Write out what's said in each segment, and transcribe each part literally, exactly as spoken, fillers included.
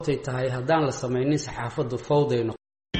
tahay haddaan la samaynin saxaafaddu fawdayno.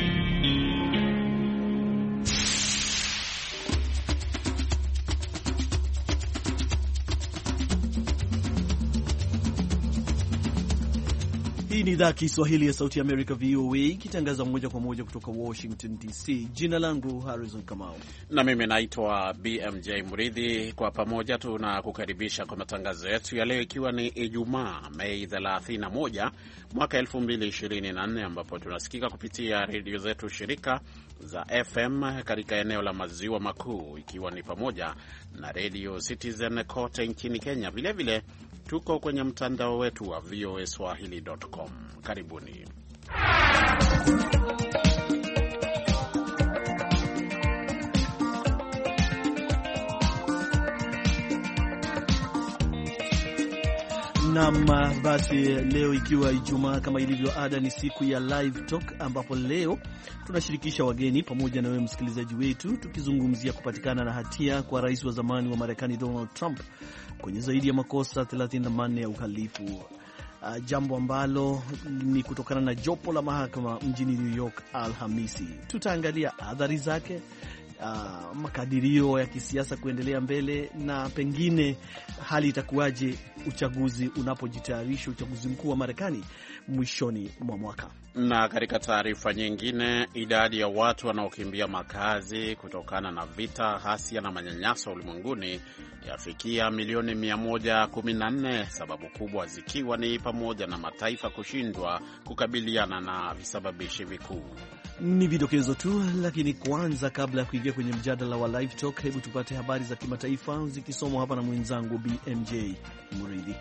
Hii ni idhaa Kiswahili ya Sauti ya America V O A ikitangaza moja kwa moja kutoka Washington D C. Jina langu Harrison Kamau. Na mimi naitwa B M J Mridhi. Kwa pamoja tunakukaribisha kwa matangazo yetu ya leo ikiwa ni Ijumaa Mei thelathini na moja mwaka elfu mbili ishirini na nne, ambapo tunasikika kupitia redio zetu shirika za F M katika eneo la maziwa makuu, ikiwa ni pamoja na Radio Citizen kote nchini Kenya. Vile vile tuko kwenye mtandao wetu wa v o a swahili dot com. Karibuni. Naam, basi leo ikiwa Ijumaa, kama ilivyo ada, ni siku ya Live Talk, ambapo leo tunashirikisha wageni pamoja na wewe msikilizaji wetu, tukizungumzia kupatikana na hatia kwa rais wa zamani wa Marekani Donald Trump kwenye zaidi ya makosa thelathini na manne ya uhalifu. Uh, jambo ambalo ni kutokana na jopo la mahakama mjini New York Alhamisi. Tutaangalia athari zake, Uh, makadirio ya kisiasa kuendelea mbele, na pengine hali itakuwaje uchaguzi unapojitayarisha, uchaguzi mkuu wa Marekani mwishoni mwa mwaka. Na katika taarifa nyingine, idadi ya watu wanaokimbia makazi kutokana na vita, hasia na manyanyaso ulimwenguni yafikia milioni mia moja kumi na nne, sababu kubwa zikiwa ni pamoja na mataifa kushindwa kukabiliana na visababishi vikuu. Ni vidokezo tu, lakini kwanza, kabla ya kuingia kwenye mjadala wa Live Talk, hebu tupate habari za kimataifa zikisomwa hapa na mwenzangu B M J Mridhi.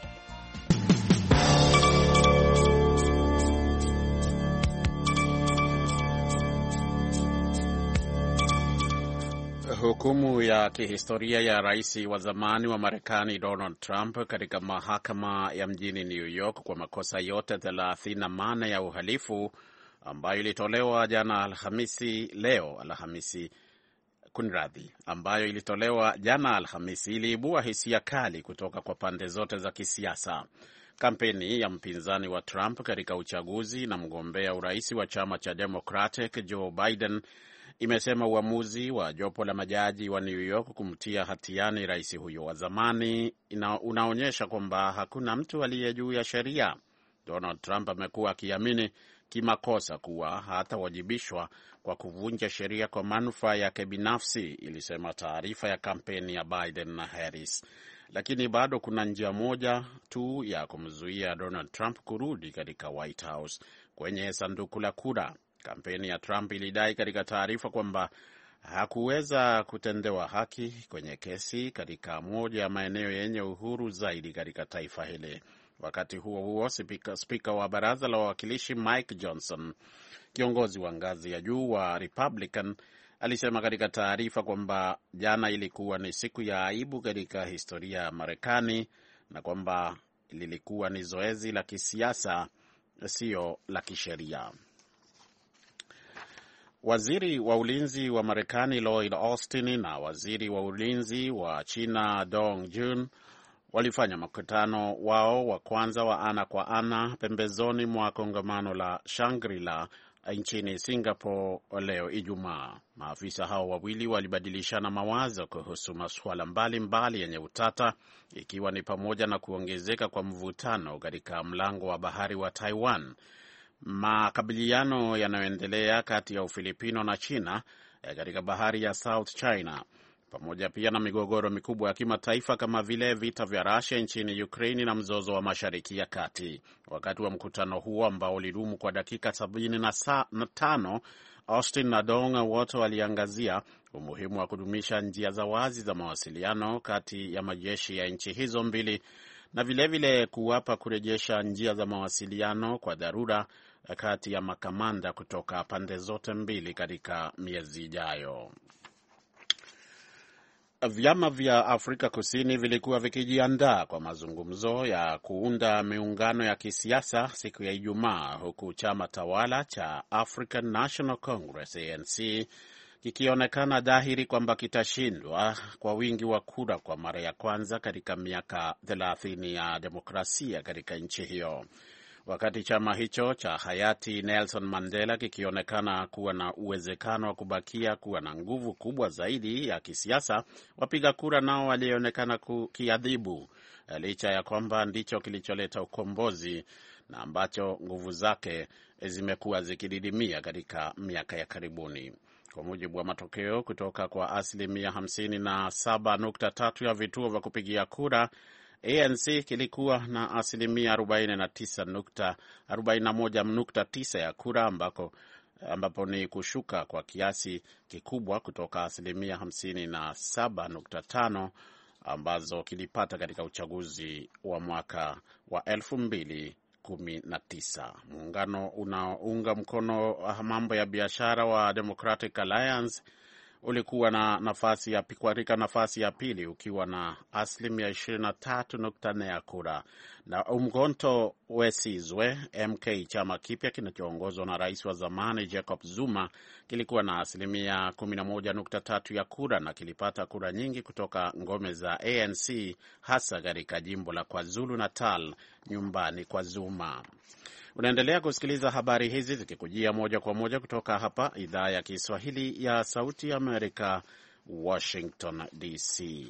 Hukumu ya kihistoria ya rais wa zamani wa Marekani Donald Trump katika mahakama ya mjini New York kwa makosa yote thelathini na manne ya uhalifu ambayo ilitolewa jana Alhamisi leo Alhamisi kunradhi ambayo ilitolewa jana Alhamisi iliibua hisia kali kutoka kwa pande zote za kisiasa. Kampeni ya mpinzani wa Trump katika uchaguzi na mgombea urais wa chama cha Democratic Joe Biden imesema uamuzi wa jopo la majaji wa New York kumtia hatiani rais huyo wa zamani ina, unaonyesha kwamba hakuna mtu aliye juu ya sheria. Donald Trump amekuwa akiamini kimakosa kuwa hatawajibishwa kwa kuvunja sheria kwa manufaa yake binafsi, ilisema taarifa ya kampeni ya Biden na Harris. Lakini bado kuna njia moja tu ya kumzuia Donald Trump kurudi katika White House, kwenye sanduku la kura. Kampeni ya Trump ilidai katika taarifa kwamba hakuweza kutendewa haki kwenye kesi katika moja ya maeneo yenye uhuru zaidi katika taifa hili. Wakati huo huo, spika, spika wa baraza la wawakilishi Mike Johnson, kiongozi wa ngazi ya juu wa Republican, alisema katika taarifa kwamba jana ilikuwa ni siku ya aibu katika historia ya Marekani na kwamba lilikuwa ni zoezi la kisiasa, sio la kisheria. Waziri wa ulinzi wa Marekani Lloyd Austin na waziri wa ulinzi wa China Dong Jun walifanya mkutano wao wa kwanza wa ana kwa ana pembezoni mwa kongamano la Shangri-La nchini Singapore leo Ijumaa. Maafisa hao wawili walibadilishana mawazo kuhusu masuala mbalimbali yenye utata, ikiwa ni pamoja na kuongezeka kwa mvutano katika mlango wa bahari wa Taiwan, makabiliano yanayoendelea kati ya Ufilipino na China katika bahari ya South China, pamoja pia na migogoro mikubwa ya kimataifa kama vile vita vya Russia nchini Ukraine na mzozo wa Mashariki ya Kati. Wakati wa mkutano huo ambao ulidumu kwa dakika sabini na tano, Austin na Dong wote waliangazia umuhimu wa kudumisha njia za wazi za mawasiliano kati ya majeshi ya nchi hizo mbili na vilevile kuwapa kurejesha njia za mawasiliano kwa dharura kati ya makamanda kutoka pande zote mbili katika miezi ijayo. Vyama vya Afrika Kusini vilikuwa vikijiandaa kwa mazungumzo ya kuunda miungano ya kisiasa siku ya Ijumaa, huku chama tawala cha African National Congress A N C kikionekana dhahiri kwamba kitashindwa kwa wingi wa kura kwa mara ya kwanza katika miaka thelathini ya demokrasia katika nchi hiyo. wakati chama hicho cha hayati Nelson Mandela kikionekana kuwa na uwezekano wa kubakia kuwa na nguvu kubwa zaidi ya kisiasa, wapiga kura nao walionekana kukiadhibu, licha ya kwamba ndicho kilicholeta ukombozi na ambacho nguvu zake zimekuwa zikididimia katika miaka ya karibuni. Kwa mujibu wa matokeo kutoka kwa asilimia hamsini na saba nukta tatu ya vituo vya kupigia kura, A N C kilikuwa na asilimia arobaini na moja nukta tisa ya kura, ambako, ambapo ni kushuka kwa kiasi kikubwa kutoka asilimia hamsini na saba nukta tano ambazo kilipata katika uchaguzi wa mwaka wa elfu mbili kumi na tisa. Muungano unaounga mkono mambo ya biashara wa Democratic Alliance ulikuwa na nafasi ya katika nafasi ya pili ukiwa na asilimia ishirini na tatu nukta nne ya kura, na Umkhonto weSizwe M K, chama kipya kinachoongozwa na rais wa zamani Jacob Zuma, kilikuwa na asilimia kumi na moja nukta tatu ya kura na kilipata kura nyingi kutoka ngome za A N C, hasa katika jimbo la KwaZulu Natal, nyumbani kwa Zuma. Unaendelea kusikiliza habari hizi zikikujia moja kwa moja kutoka hapa idhaa ya Kiswahili ya Sauti ya Amerika, Washington D C.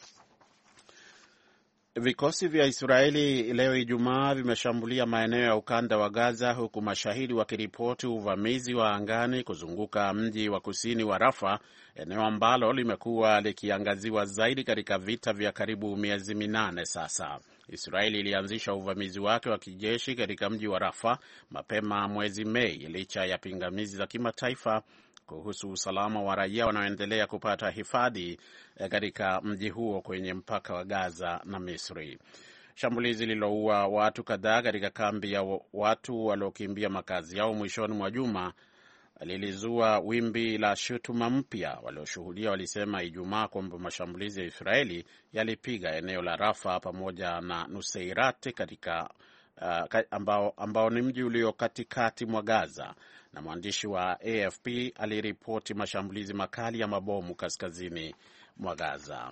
Vikosi vya Israeli leo Ijumaa vimeshambulia maeneo ya ukanda wa Gaza, huku mashahidi wakiripoti uvamizi wa angani kuzunguka mji wa kusini wa Rafa, eneo ambalo limekuwa likiangaziwa zaidi katika vita vya karibu miezi minane sasa. Israeli ilianzisha uvamizi wake wa kijeshi katika mji wa Rafa mapema mwezi Mei, licha ya pingamizi za kimataifa kuhusu usalama wa raia wanaoendelea kupata hifadhi katika mji huo kwenye mpaka wa Gaza na Misri. Shambulizi lililoua watu kadhaa katika kambi ya watu waliokimbia makazi yao mwishoni mwa juma lilizua wimbi la shutuma mpya. Walioshuhudia walisema Ijumaa kwamba mashambulizi ya Israeli yalipiga eneo la Rafa pamoja na Nuseirat katika uh, ambao, ambao ni mji ulio katikati mwa Gaza, na mwandishi wa A F P aliripoti mashambulizi makali ya mabomu kaskazini mwa Gaza.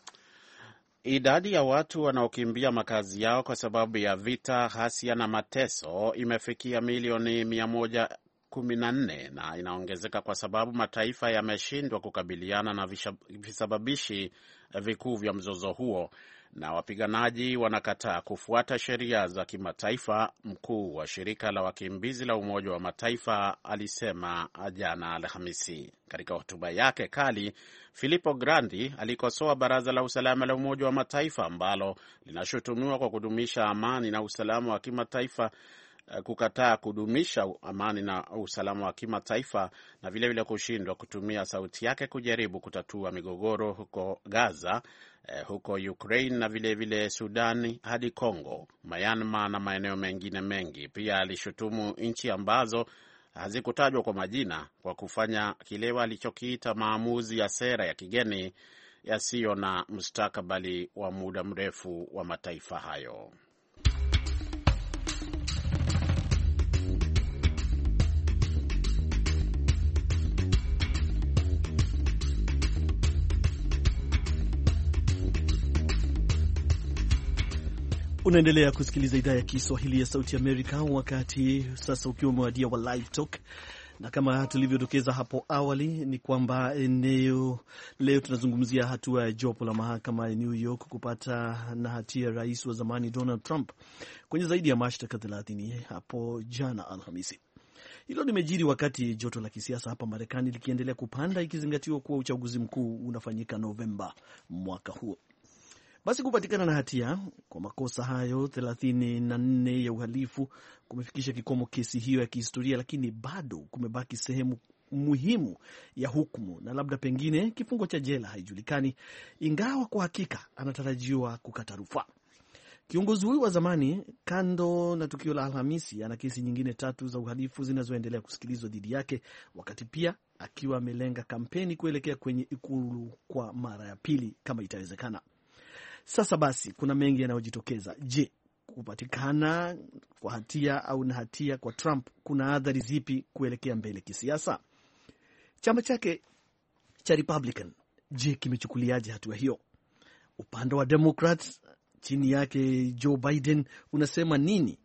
Idadi ya watu wanaokimbia makazi yao kwa sababu ya vita, ghasia na mateso imefikia milioni mia moja kumi na nne na inaongezeka kwa sababu mataifa yameshindwa kukabiliana na visababishi vikuu vya mzozo huo, na wapiganaji wanakataa kufuata sheria za kimataifa. Mkuu wa shirika la wakimbizi la Umoja wa Mataifa alisema jana Alhamisi. Katika hotuba yake kali, Filippo Grandi alikosoa Baraza la Usalama la Umoja wa Mataifa ambalo linashutumiwa kwa kudumisha amani na usalama wa kimataifa kukataa kudumisha amani na usalama wa kimataifa na vile vile kushindwa kutumia sauti yake kujaribu kutatua migogoro huko Gaza, eh, huko Ukraine na vile vile Sudani hadi Kongo, Myanmar na maeneo mengine mengi. Pia alishutumu nchi ambazo hazikutajwa kwa majina kwa kufanya kile alichokiita maamuzi ya sera ya kigeni yasiyo na mustakabali wa muda mrefu wa mataifa hayo. Unaendelea kusikiliza idhaa ya Kiswahili ya Sauti Amerika, wakati sasa ukiwa umewadia wa Live Talk, na kama tulivyodokeza hapo awali ni kwamba eneo leo tunazungumzia hatua ya jopo la mahakama ya New York kupata na hatia rais wa zamani Donald Trump kwenye zaidi ya mashtaka thelathini hapo jana Alhamisi. Hilo limejiri wakati joto la kisiasa hapa Marekani likiendelea kupanda, ikizingatiwa kuwa uchaguzi mkuu unafanyika Novemba mwaka huo. Basi kupatikana na hatia kwa makosa hayo thelathini na nne ya uhalifu kumefikisha kikomo kesi hiyo ya kihistoria, lakini bado kumebaki sehemu muhimu ya hukumu, na labda pengine kifungo cha jela haijulikani, ingawa kwa hakika anatarajiwa kukata rufaa. Kiongozi huyu wa zamani, kando na tukio la Alhamisi, ana kesi nyingine tatu za uhalifu zinazoendelea kusikilizwa dhidi yake, wakati pia akiwa amelenga kampeni kuelekea kwenye ikulu kwa mara ya pili kama itawezekana. Sasa basi kuna mengi yanayojitokeza. Je, kupatikana kwa hatia au na hatia kwa Trump kuna athari zipi kuelekea mbele kisiasa? Chama chake cha Republican, je, kimechukuliaje hatua hiyo? Upande wa Democrats chini yake Joe Biden unasema nini,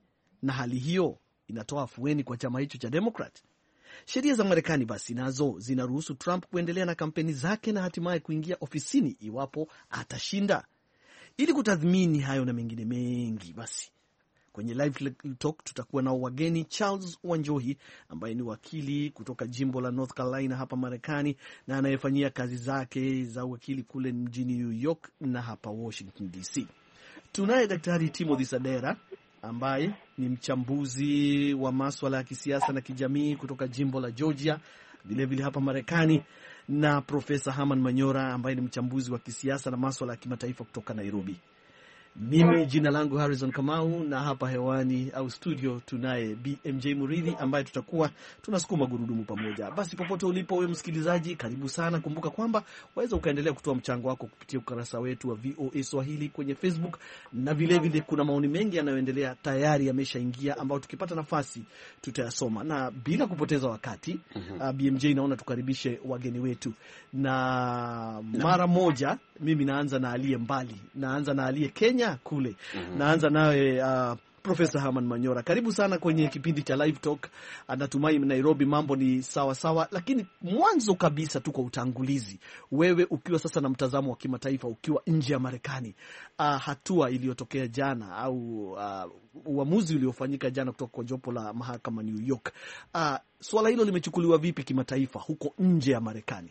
na hali hiyo inatoa afueni kwa chama hicho cha Democrat. Sheria za Marekani basi nazo zinaruhusu Trump kuendelea na kampeni zake na hatimaye kuingia ofisini iwapo atashinda. Ili kutathmini hayo na mengine mengi, basi kwenye Live Talk tutakuwa na wageni Charles Wanjohi ambaye ni wakili kutoka jimbo la North Carolina hapa Marekani na anayefanyia kazi zake za wakili kule mjini New York na hapa Washington D C. Tunaye Daktari Timothy Sadera ambaye ni mchambuzi wa masuala ya kisiasa na kijamii kutoka jimbo la Georgia vile vile hapa Marekani, na Profesa Herman Manyora ambaye ni mchambuzi wa kisiasa na masuala ya kimataifa kutoka Nairobi. Mimi jina langu Harrison Kamau, na hapa hewani au studio tunaye B M J Muridhi ambaye tutakuwa tunasukuma gurudumu pamoja. Basi popote ulipo wewe msikilizaji, karibu sana. Kumbuka kwamba waweza ukaendelea kutoa mchango wako kupitia ukurasa wetu wa V O A Swahili kwenye Facebook, na vile vile kuna maoni mengi yanayoendelea tayari yameshaingia ambao tukipata nafasi tutayasoma. Na bila kupoteza wakati, mm-hmm. uh, B M J naona tukaribishe wageni wetu, na mara moja mimi naanza na aliye mbali, naanza na aliye Kenya kule. Mm-hmm. Naanza nawe uh, Profesa Herman Manyora. Karibu sana kwenye kipindi cha Live Talk. Anatumai Nairobi mambo ni sawa sawa, lakini mwanzo kabisa tu kwa utangulizi, wewe ukiwa sasa na mtazamo wa kimataifa, ukiwa nje ya Marekani, uh, hatua iliyotokea jana au uh, uamuzi uliofanyika jana kutoka kwa jopo la mahakama New York, uh, swala hilo limechukuliwa vipi kimataifa huko nje ya Marekani?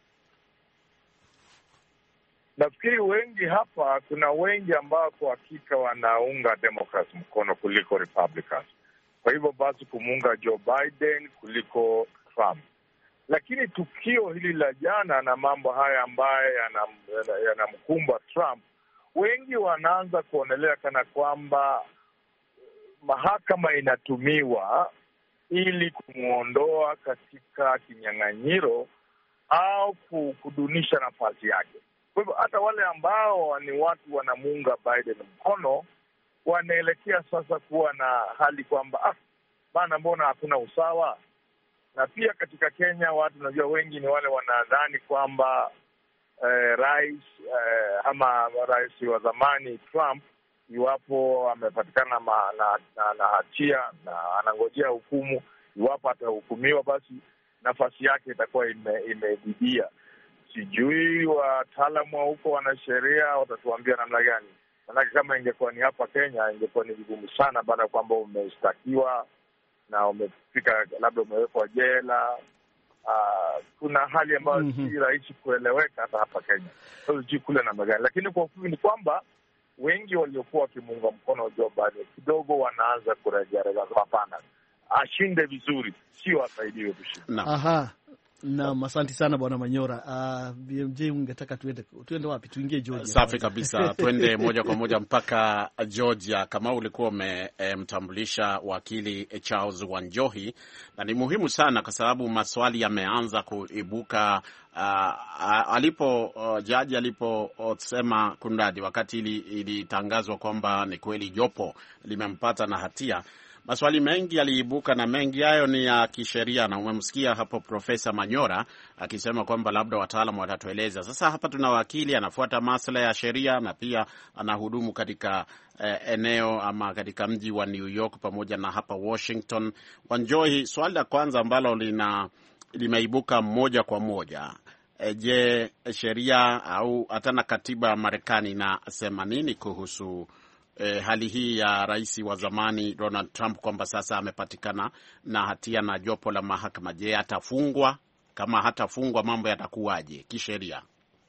Nafikiri wengi hapa, kuna wengi ambao kwa hakika wanaunga Democrats mkono kuliko Republicans. Kwa hivyo basi kumuunga Joe Biden kuliko Trump. Lakini tukio hili la jana na mambo haya ambayo yanamkumba Trump, wengi wanaanza kuonelea kana kwamba mahakama inatumiwa ili kumuondoa katika kinyang'anyiro au kudunisha nafasi yake. Kwa hivyo hata wale ambao ni watu wanamuunga Biden mkono wanaelekea sasa kuwa na hali kwamba ah, bana, mbona hakuna usawa? Na pia katika Kenya watu najua wengi ni wale wanadhani kwamba eh, rais eh, ama rais wa zamani Trump, iwapo amepatikana na, na, na, na hatia na anangojea hukumu, iwapo atahukumiwa basi nafasi yake itakuwa imedidimia. Sijui wataalamu wa huko wanasheria watatuambia namna gani. Maanake kama ingekuwa ni hapa Kenya, ingekuwa ni vigumu sana baada ya kwamba umeshtakiwa na umefika labda umewekwa jela. Uh, kuna hali ambayo mm-hmm. si rahisi kueleweka hata hapa Kenya. Sasa sijui kule namna gani. Lakini kwa ufupi ni kwamba wengi waliokuwa wakimuunga mkono Joe Biden kidogo wanaanza kurejea rejea. Hapana, ashinde vizuri, sio asaidiwe kushinda. Aha. Na asante sana Bwana Manyora. Uh, B M J ungetaka tuende tuende wapi? Tuingie Georgia. Safi kabisa. Twende moja kwa moja mpaka Georgia. Kama ulikuwa umemtambulisha e, wakili e, Charles Wanjohi, na ni muhimu sana kwa sababu maswali yameanza kuibuka uh, alipo uh, jaji aliposema kundadi wakati ilitangazwa kwamba ni kweli jopo limempata na hatia. Maswali mengi yaliibuka na mengi hayo ni ya kisheria, na umemsikia hapo Profesa Manyora akisema kwamba labda wataalamu watatueleza. Sasa hapa tuna wakili anafuata masuala ya sheria na pia anahudumu katika eh, eneo ama katika mji wa New York pamoja na hapa Washington. Wanjohi, swali la kwanza ambalo lina limeibuka moja kwa moja, e, je, sheria au hata na katiba ya Marekani inasema nini kuhusu E, hali hii ya rais wa zamani Donald Trump kwamba sasa amepatikana na hatia na jopo la mahakama? Je, atafungwa? Kama hatafungwa mambo yatakuwaje kisheria?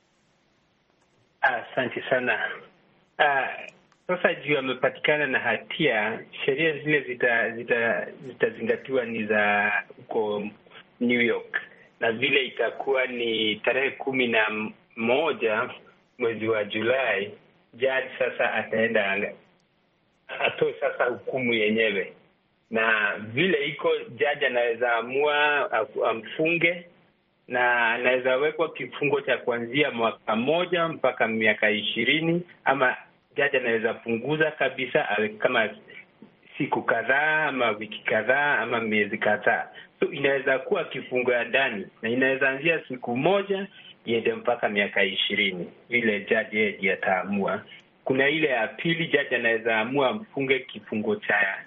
Asante uh, sana. Uh, sasa juu amepatikana na hatia, sheria zile zitazingatiwa zita, zita ni za huko New York, na vile itakuwa ni tarehe kumi na moja mwezi wa Julai. Jaji sasa ataenda atoe sasa hukumu yenyewe, na vile iko jaji anaweza amua amfunge, na anaweza wekwa kifungo cha kuanzia mwaka moja mpaka miaka ishirini, ama jaji anaweza punguza kabisa kama siku kadhaa ama wiki kadhaa ama miezi kadhaa. So inaweza kuwa kifungo ya ndani, na inaweza anzia siku moja iende mpaka miaka ishirini, ile jaji yeye ataamua. Kuna ile ya pili, jaji anaweza amua mfunge kifungo cha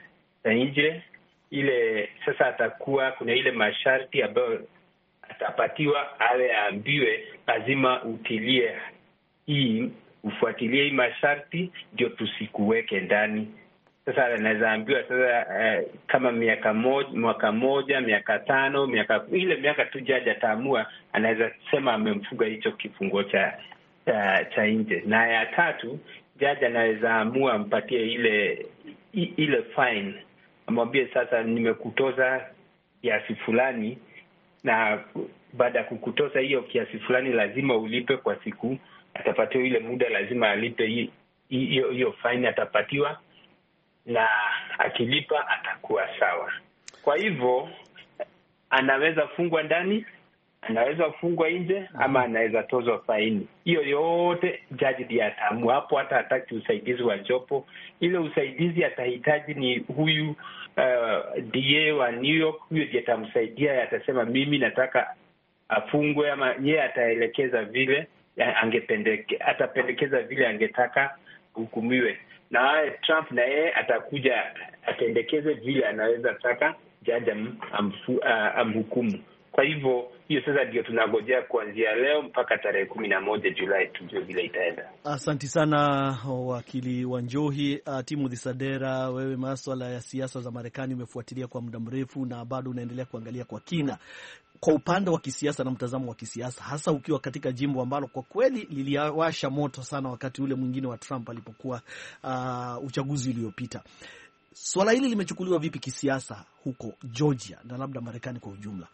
za nje. Ile sasa atakuwa kuna ile masharti ambayo atapatiwa, awe aambiwe lazima utilie hii, ufuatilie hii masharti ndio tusikuweke ndani. Sasa anaweza ambiwa sasa eh, kama miaka moja, mwaka moja, miaka tano, miaka ile miaka tu jaji ataamua, anaweza sema amemfuga hicho kifungo cha cha, cha nje. Na ya tatu, jaji anaweza amua ampatie ile ile fine, amwambie sasa nimekutoza kiasi fulani, na baada ya kukutoza hiyo kiasi fulani lazima ulipe kwa siku. Atapatiwa ile muda, lazima alipe hiyo hiyo fine atapatiwa, na akilipa atakuwa sawa. Kwa hivyo anaweza fungwa ndani, anaweza fungwa nje, ama anaweza tozwa faini. Hiyo yote jaji ndiye ataamua. Hapo hata hataki usaidizi wa jopo. Ile usaidizi atahitaji ni huyu uh, D A wa New York. Huyo ndiye atamsaidia, atasema mimi nataka afungwe, ama yeye ataelekeza vile angependeke, atapendekeza vile angetaka hukumiwe. Na Trump na yeye atakuja atendekeze vile anaweza taka jaji amhukumu. Kwa hivyo hiyo sasa ndio tunangojea kuanzia leo mpaka tarehe kumi na moja Julai tujue vile itaenda. Asante sana wakili Wanjohi. Uh, Timothy Sadera, wewe masuala ya siasa za Marekani umefuatilia kwa muda mrefu na bado unaendelea kuangalia kwa kina kwa upande wa kisiasa na mtazamo wa kisiasa, hasa ukiwa katika jimbo ambalo kwa kweli liliwasha moto sana wakati ule mwingine wa Trump alipokuwa uh, uchaguzi uliopita. Swala hili limechukuliwa vipi kisiasa huko Georgia na labda Marekani kwa ujumla?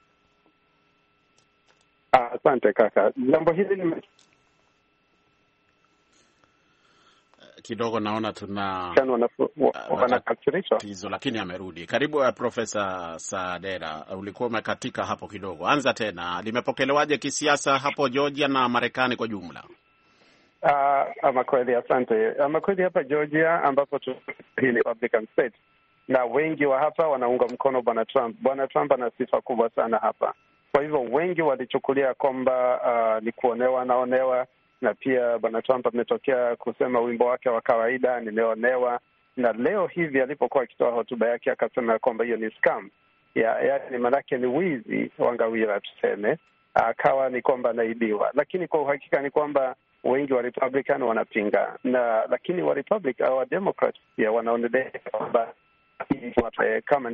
Asante uh, kaka. Jambo hili lime kidogo naona tuna wanakasirishwa tizo, lakini amerudi. Karibu uh, Profesa Sadera, ulikuwa umekatika hapo kidogo. Anza tena. Limepokelewaje kisiasa hapo Georgia na Marekani kwa jumla? Ah, uh, ama kweli asante. Ama kweli hapa Georgia ambapo tu hii Republican state, na wengi wa hapa wanaunga mkono bwana Trump. Bwana Trump ana sifa kubwa sana hapa. Kwa hivyo wengi walichukulia kwamba uh, ni kuonewa naonewa, na pia bwana Trump ametokea kusema wimbo wake wa kawaida, nimeonewa. Na leo hivi alipokuwa akitoa hotuba yake akasema kwamba hiyo ni scam. Ya, yaani manake ni wizi wangawira tuseme. Akawa ni kwamba anaibiwa. Lakini kwa uhakika ni kwamba wengi wa Republican wanapinga. Na lakini wa Republican au wa Democrat pia wanaonelea kwamba kama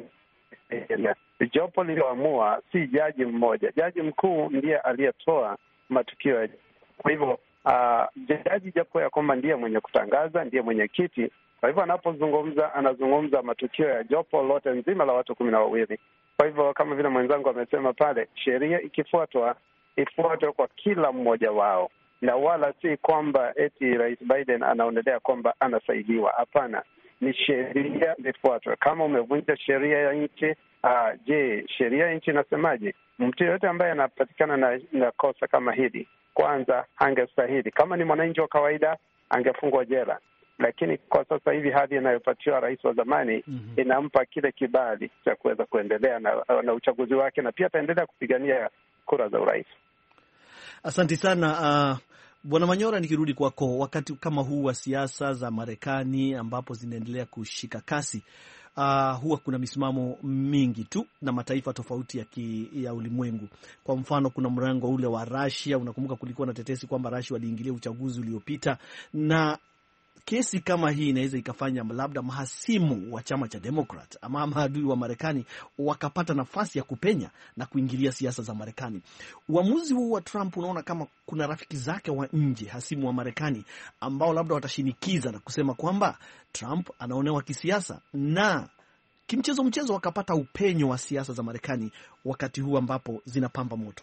jopo lililoamua si jaji mmoja. Jaji mkuu ndiye aliyetoa matukio ya. Kwa hivyo uh, jaji japo ya kwamba ndiye mwenye kutangaza, ndiye mwenye kiti. Kwa hivyo anapozungumza anazungumza matukio ya jopo lote nzima la watu kumi na wawili. Kwa hivyo kama vile mwenzangu amesema pale, sheria ikifuatwa ifuatwe kwa kila mmoja wao, na wala si kwamba eti Rais Biden anaonelea kwamba anasaidiwa. Hapana, ni sheria zifuatwe. Kama umevunja sheria ya nchi, uh, je, sheria ya nchi inasemaje? Mtu yoyote ambaye anapatikana na, na kosa kama hili, kwanza angestahili, kama ni mwananchi wa kawaida, angefungwa jela. Lakini kwa sasa hivi hadi inayopatiwa rais wa zamani mm-hmm. inampa kile kibali cha kuweza kuendelea na, na uchaguzi wake, na pia ataendelea kupigania kura za urais. Asante sana uh... Bwana Manyora, nikirudi kwako, wakati kama huu wa siasa za Marekani ambapo zinaendelea kushika kasi, uh, huwa kuna misimamo mingi tu na mataifa tofauti ya, ki, ya ulimwengu. Kwa mfano kuna mrengo ule wa Russia, unakumbuka kulikuwa na tetesi kwamba Russia waliingilia uchaguzi uliopita, na kesi kama hii inaweza ikafanya labda mahasimu wa chama cha Democrat ama maadui wa Marekani wakapata nafasi ya kupenya na kuingilia siasa za Marekani. Uamuzi huu wa Trump, unaona kama kuna rafiki zake wa nje, hasimu wa Marekani, ambao labda watashinikiza na kusema kwamba Trump anaonewa kisiasa, na kimchezo mchezo wakapata upenyo wa siasa za Marekani wakati huu ambapo zinapamba moto?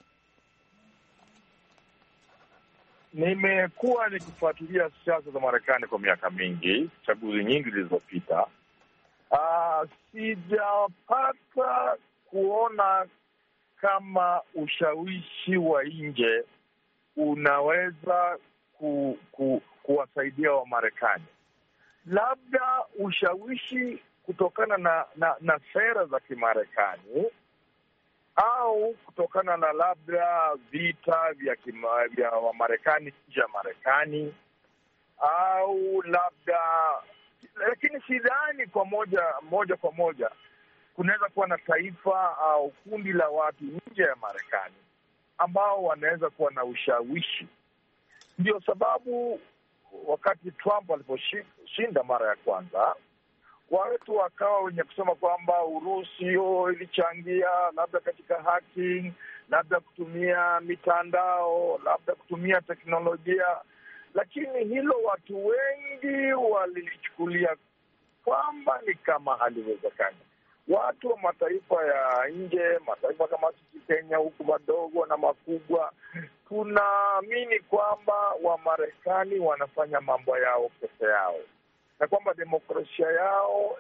Nimekuwa nikifuatilia siasa za Marekani kwa miaka mingi, chaguzi nyingi zilizopita. Uh, sijapata kuona kama ushawishi wa nje unaweza ku, ku, kuwasaidia wa Marekani. Labda ushawishi kutokana na, na, na sera za Kimarekani, au kutokana na labda vita vya vya Wamarekani nje ya Marekani, au labda lakini sidhani kwa moja moja kwa moja kunaweza kuwa na taifa au kundi la watu nje ya Marekani ambao wanaweza kuwa na ushawishi. Ndio sababu wakati Trump aliposhinda mara ya kwanza, watu wakawa wenye kusema kwamba Urusi ilichangia labda katika hacking, labda kutumia mitandao, labda kutumia teknolojia, lakini hilo watu wengi walilichukulia kwamba ni kama haliwezekani. Watu wa mataifa ya nje, mataifa kama sisi Kenya huku madogo na makubwa, tunaamini kwamba Wamarekani wanafanya mambo yao peke yao na kwamba demokrasia yao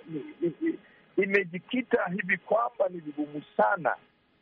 imejikita hivi kwamba ni vigumu sana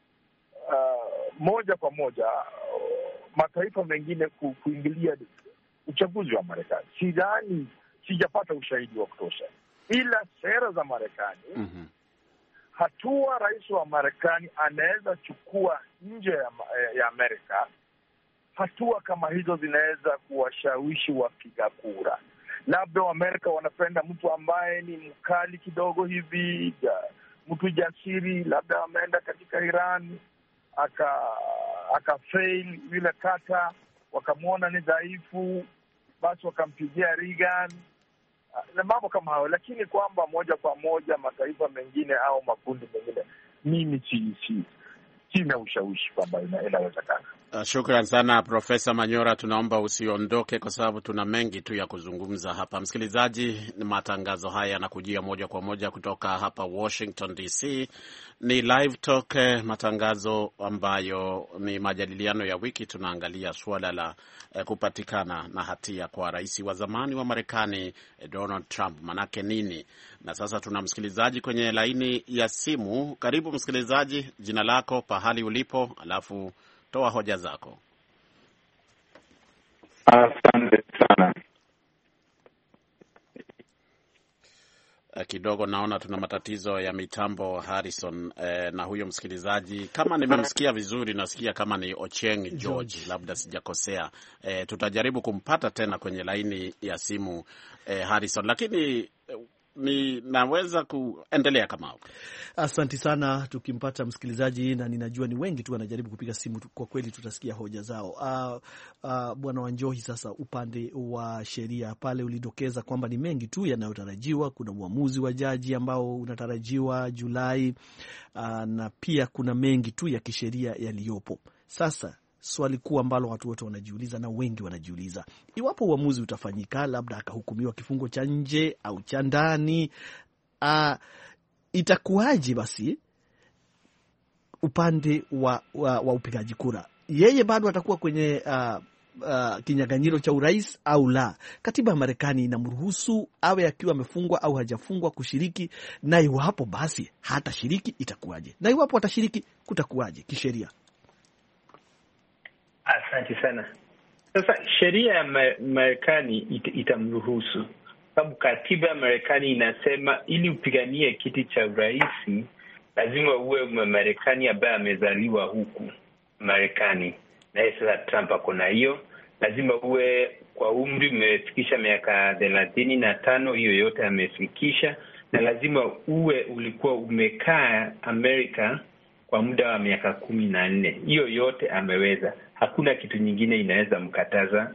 uh, moja kwa moja uh, mataifa mengine ku, kuingilia uchaguzi wa Marekani. Sidhani, sijapata ushahidi wa kutosha, ila sera za Marekani mm-hmm. hatua rais wa Marekani anaweza chukua nje ya, ya Amerika, hatua kama hizo zinaweza kuwashawishi wapiga kura. Labda Waamerika wanapenda mtu ambaye ni mkali kidogo hivi, ja, mtu jasiri, labda ameenda katika Iran aka akafail yule kata, wakamwona ni dhaifu, basi wakampigia Reagan na mambo kama hayo. Lakini kwamba moja kwa moja mataifa mengine au makundi mengine, mimi si si sina ushawishi kwamba inawezekana. Uh, shukran sana Profesa Manyora, tunaomba usiondoke kwa sababu tuna mengi tu ya kuzungumza hapa. Msikilizaji, matangazo haya yanakujia moja kwa moja kutoka hapa Washington D C. Ni Live Talk, matangazo ambayo ni majadiliano ya wiki. Tunaangalia suala la eh, kupatikana na hatia kwa rais wa zamani wa Marekani Donald Trump, manake nini? Na sasa tuna msikilizaji kwenye laini ya simu. Karibu msikilizaji, jina lako, pahali ulipo, alafu toa hoja zako. Asante sana. Kidogo naona tuna matatizo ya mitambo Harrison, eh, na huyo msikilizaji kama nimemsikia vizuri, nasikia kama ni Ochieng George, labda sijakosea. Eh, tutajaribu kumpata tena kwenye laini ya simu eh, Harrison, lakini eh, ni naweza kuendelea kama hapo. Asante sana. Tukimpata msikilizaji, na ninajua ni wengi tu wanajaribu kupiga simu, kwa kweli tutasikia hoja zao. Uh, uh, Bwana Wanjohi, sasa upande wa sheria pale ulidokeza kwamba ni mengi tu yanayotarajiwa. Kuna uamuzi wa jaji ambao unatarajiwa Julai, uh, na pia kuna mengi tu ya kisheria yaliyopo. Sasa swali kuu ambalo watu wote wanajiuliza na wengi wanajiuliza, iwapo uamuzi utafanyika, labda akahukumiwa kifungo cha nje au cha ndani, uh, itakuwaje basi upande wa, wa, wa upigaji kura? Yeye bado atakuwa kwenye uh, uh, kinyang'anyiro cha urais au la? Katiba ya Marekani inamruhusu awe akiwa amefungwa au hajafungwa kushiriki, na iwapo basi hatashiriki itakuwaje? Na iwapo atashiriki kutakuwaje kisheria? Asante sana. Sasa sheria ya Marekani it, itamruhusu, sababu katiba ya Marekani inasema ili upiganie kiti cha urais lazima uwe Mmarekani ambaye amezaliwa huku Marekani. Na sasa Trump ako na hiyo, lazima uwe kwa umri umefikisha miaka thelathini na tano, hiyo yote amefikisha, na lazima uwe ulikuwa umekaa Amerika kwa muda wa miaka kumi na nne. Hiyo yote ameweza. Hakuna kitu nyingine inaweza mkataza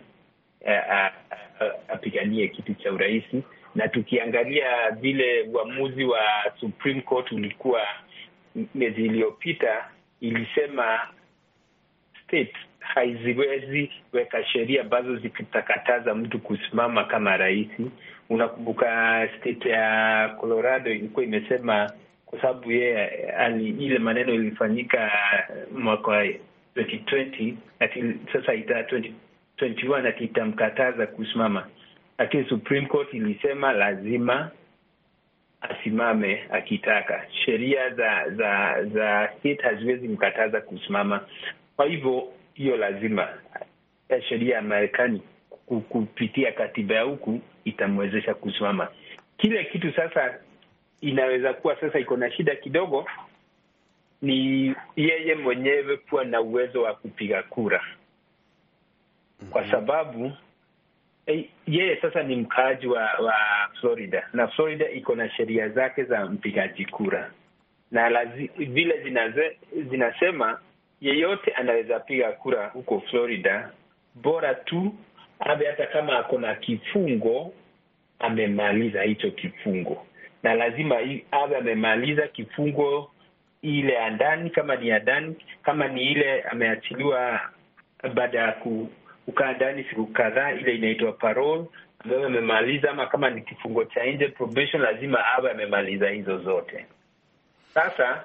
apiganie kiti cha urais. Na tukiangalia vile uamuzi wa Supreme Court ulikuwa miezi iliyopita, ilisema state haiziwezi weka sheria ambazo zikitakataza mtu kusimama kama rais. Unakumbuka state ya Colorado ilikuwa imesema kwa sababu yeye ile maneno ilifanyika mwaka wa twenty twenty, ati sasa ita twenty twenty-one ati itamkataza kusimama. Lakini Supreme Court ilisema lazima asimame akitaka. Sheria za za za state haziwezi mkataza kusimama. Kwa hivyo hiyo lazima sheria ya Marekani kupitia katiba ya huku itamwezesha kusimama. Kile kitu sasa inaweza kuwa sasa iko na shida kidogo ni yeye mwenyewe kuwa na uwezo wa kupiga kura. Kwa sababu yeye sasa ni mkaaji wa, wa Florida, na Florida iko na sheria zake za mpigaji kura, na lazi, vile zinaze, zinasema yeyote anaweza piga kura huko Florida, bora tu awe hata kama ako na kifungo amemaliza hicho kifungo, na lazima awe amemaliza kifungo ile ya ndani, kama ni ya ndani, kama ni ile ameachiliwa baada ya kukaa ndani siku kadhaa, ile inaitwa parole, ambaye amemaliza, ama kama ni kifungo cha nje probation, lazima awe amemaliza hizo zote. Sasa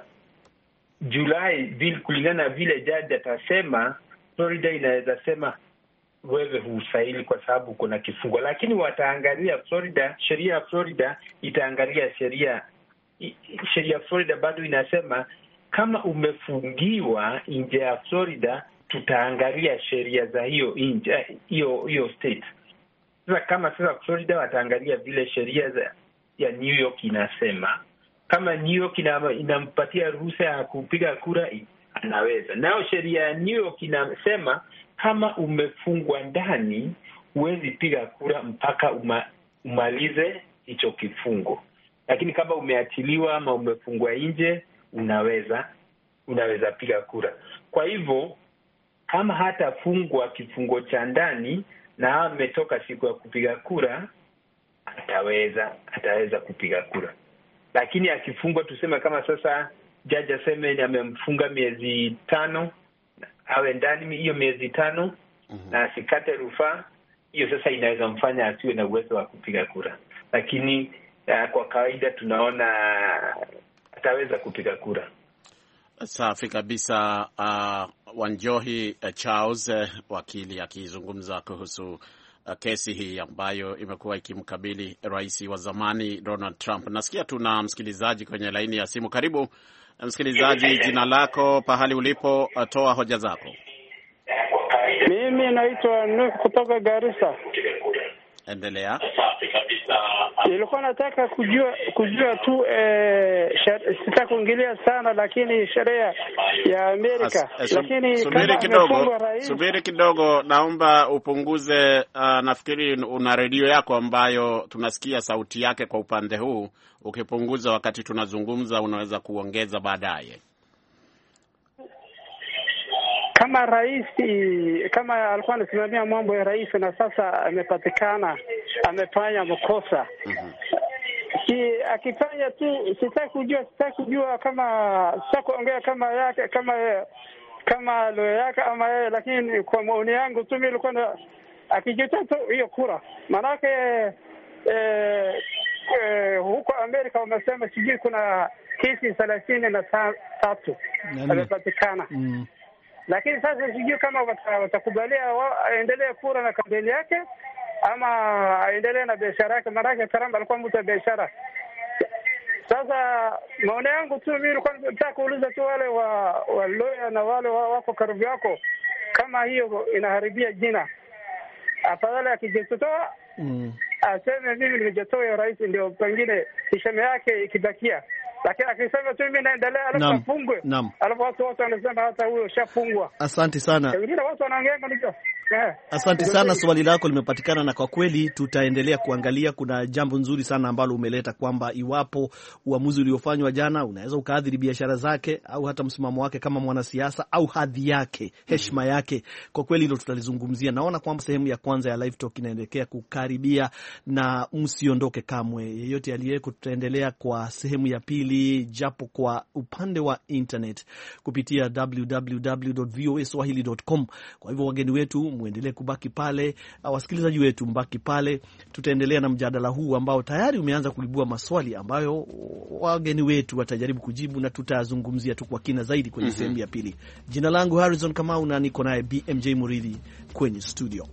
Julai vile, kulingana vile jaji atasema, Florida inaweza sema wewe hustahili kwa sababu kuna kifungo, lakini wataangalia Florida, sheria ya Florida itaangalia sheria sheria ya Florida bado inasema kama umefungiwa nje ya Florida, tutaangalia sheria za hiyo nje, hiyo hiyo state. Sasa kama sasa Florida wataangalia vile sheria za ya New York inasema, kama New York ina, inampatia ruhusa ya kupiga kura, anaweza. Nao sheria ya New York inasema kama umefungwa ndani huwezi piga kura mpaka uma, umalize hicho kifungo. Lakini kama umeachiliwa ama umefungwa nje, unaweza unaweza piga kura. Kwa hivyo kama hatafungwa kifungo cha ndani na ametoka siku ya kupiga kura, ataweza ataweza kupiga kura. Lakini akifungwa, tuseme kama sasa jaji aseme amemfunga miezi tano, awe ndani hiyo miezi tano, mm-hmm. na asikate rufaa, hiyo sasa inaweza mfanya asiwe na uwezo wa kupiga kura. Lakini uh, kwa kawaida tunaona ataweza kupiga kura. Safi kabisa. Uh, Wanjohi uh, Charles uh, wakili akizungumza kuhusu uh, kesi hii ambayo imekuwa ikimkabili rais wa zamani Donald Trump. Nasikia tuna msikilizaji kwenye laini ya simu. Karibu msikilizaji, jina lako, pahali ulipo, uh, toa hoja zako. Mimi naitwa Nuh kutoka Garissa. Endelea. Nilikuwa nataka kujua kujua tu eh, sitaki kuingilia sana, lakini sheria ya Amerika. As, eh, lakini subiri kidogo, subiri kidogo, naomba upunguze. Uh, nafikiri una redio yako ambayo tunasikia sauti yake kwa upande huu. Ukipunguza wakati tunazungumza, unaweza kuongeza baadaye. Kama rais, kama alikuwa anasimamia mambo ya rais na sasa amepatikana amefanya mkosa, mm-hmm. si akifanya tu, sitaki kujua sitaki kujua kama sitaki kuongea kama yake kama kama leo yake ama yeye, lakini kwa maoni yangu tu mimi nilikuwa na akijuta tu hiyo kura, maana eh, eh, huko Amerika wamesema sijui kuna kesi thelathini na tatu amepatikana. Mm. Lakini sasa sijui kama watakubalia aendelee kura na kampeni yake ama aendelee na biashara yake, maana Trump alikuwa mtu wa biashara. Sasa maoni yangu tu mimi nilikuwa nataka kuuliza tu wale wa, wa lawyer na wale wa, wako karibu yako, kama hiyo inaharibia jina, afadhali akijitoa mm. aseme mimi nimejitoa rais, ndio pengine heshima yake ikibakia. Lakini akisema tu mimi naendelea alafu afungwe, alafu watu wote wanasema hata huyo shafungwa. Asante sana. Wengine watu wanaongea ndio. Yeah. Asante sana, swali lako limepatikana, na kwa kweli tutaendelea kuangalia. Kuna jambo nzuri sana ambalo umeleta kwamba iwapo uamuzi uliofanywa jana unaweza ukaathiri biashara zake au hata msimamo wake kama mwanasiasa au hadhi yake, heshima yake. Kwa kweli hilo tutalizungumzia. Naona kwamba sehemu ya kwanza ya live talk inaendelea kukaribia, na msiondoke kamwe. Yeyote aliyeko, tutaendelea kwa sehemu ya pili, japo kwa upande wa internet kupitia w w w dot v o a swahili dot com. Kwa hivyo wageni wetu muendelee kubaki pale, wasikilizaji wetu mbaki pale. Tutaendelea na mjadala huu ambao tayari umeanza kuibua maswali ambayo wageni wetu watajaribu kujibu, na tutazungumzia tu kwa kina zaidi kwenye mm-hmm. sehemu ya pili. Jina langu Harrison Kamau, na niko naye B M J Muridhi kwenye studio.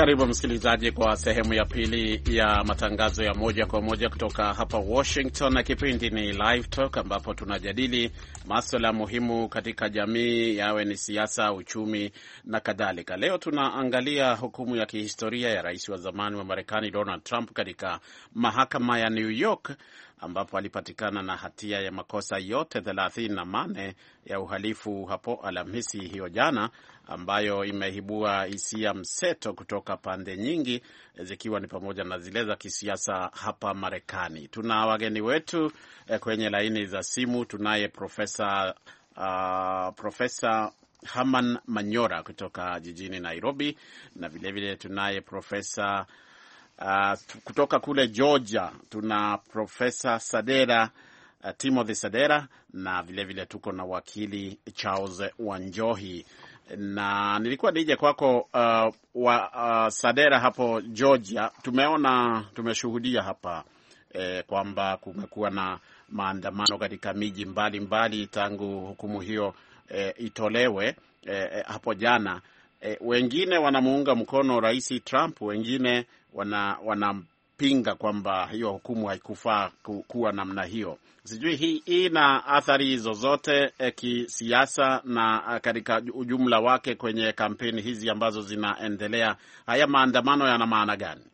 Karibu msikilizaji kwa sehemu ya pili ya matangazo ya moja kwa moja kutoka hapa Washington, na kipindi ni Live Talk ambapo tunajadili masuala muhimu katika jamii, yawe ni siasa, uchumi na kadhalika. Leo tunaangalia hukumu ya kihistoria ya rais wa zamani wa Marekani Donald Trump katika mahakama ya New York ambapo alipatikana na hatia ya makosa yote thelathini na nane ya uhalifu hapo Alhamisi hiyo jana, ambayo imeibua hisia mseto kutoka pande nyingi, zikiwa ni pamoja na zile za kisiasa hapa Marekani. Tuna wageni wetu eh, kwenye laini za simu. Tunaye profesa uh, profesa Herman Manyora kutoka jijini Nairobi, na vile vile tunaye profesa Uh, kutoka kule Georgia tuna Profesa Sadera, uh, Timothy Sadera, na vile vile tuko na wakili Charles Wanjohi. Na nilikuwa nije kwako uh, wa, uh, Sadera hapo Georgia. Tumeona tumeshuhudia hapa eh, kwamba kumekuwa na maandamano katika miji mbalimbali tangu hukumu hiyo eh, itolewe eh, hapo jana. E, wengine wanamuunga mkono Rais Trump, wengine wana wanampinga kwamba hiyo hukumu haikufaa ku, kuwa namna hiyo. Sijui hii ina athari zozote e, kisiasa na katika ujumla wake kwenye kampeni hizi ambazo zinaendelea. Haya maandamano yana maana gani?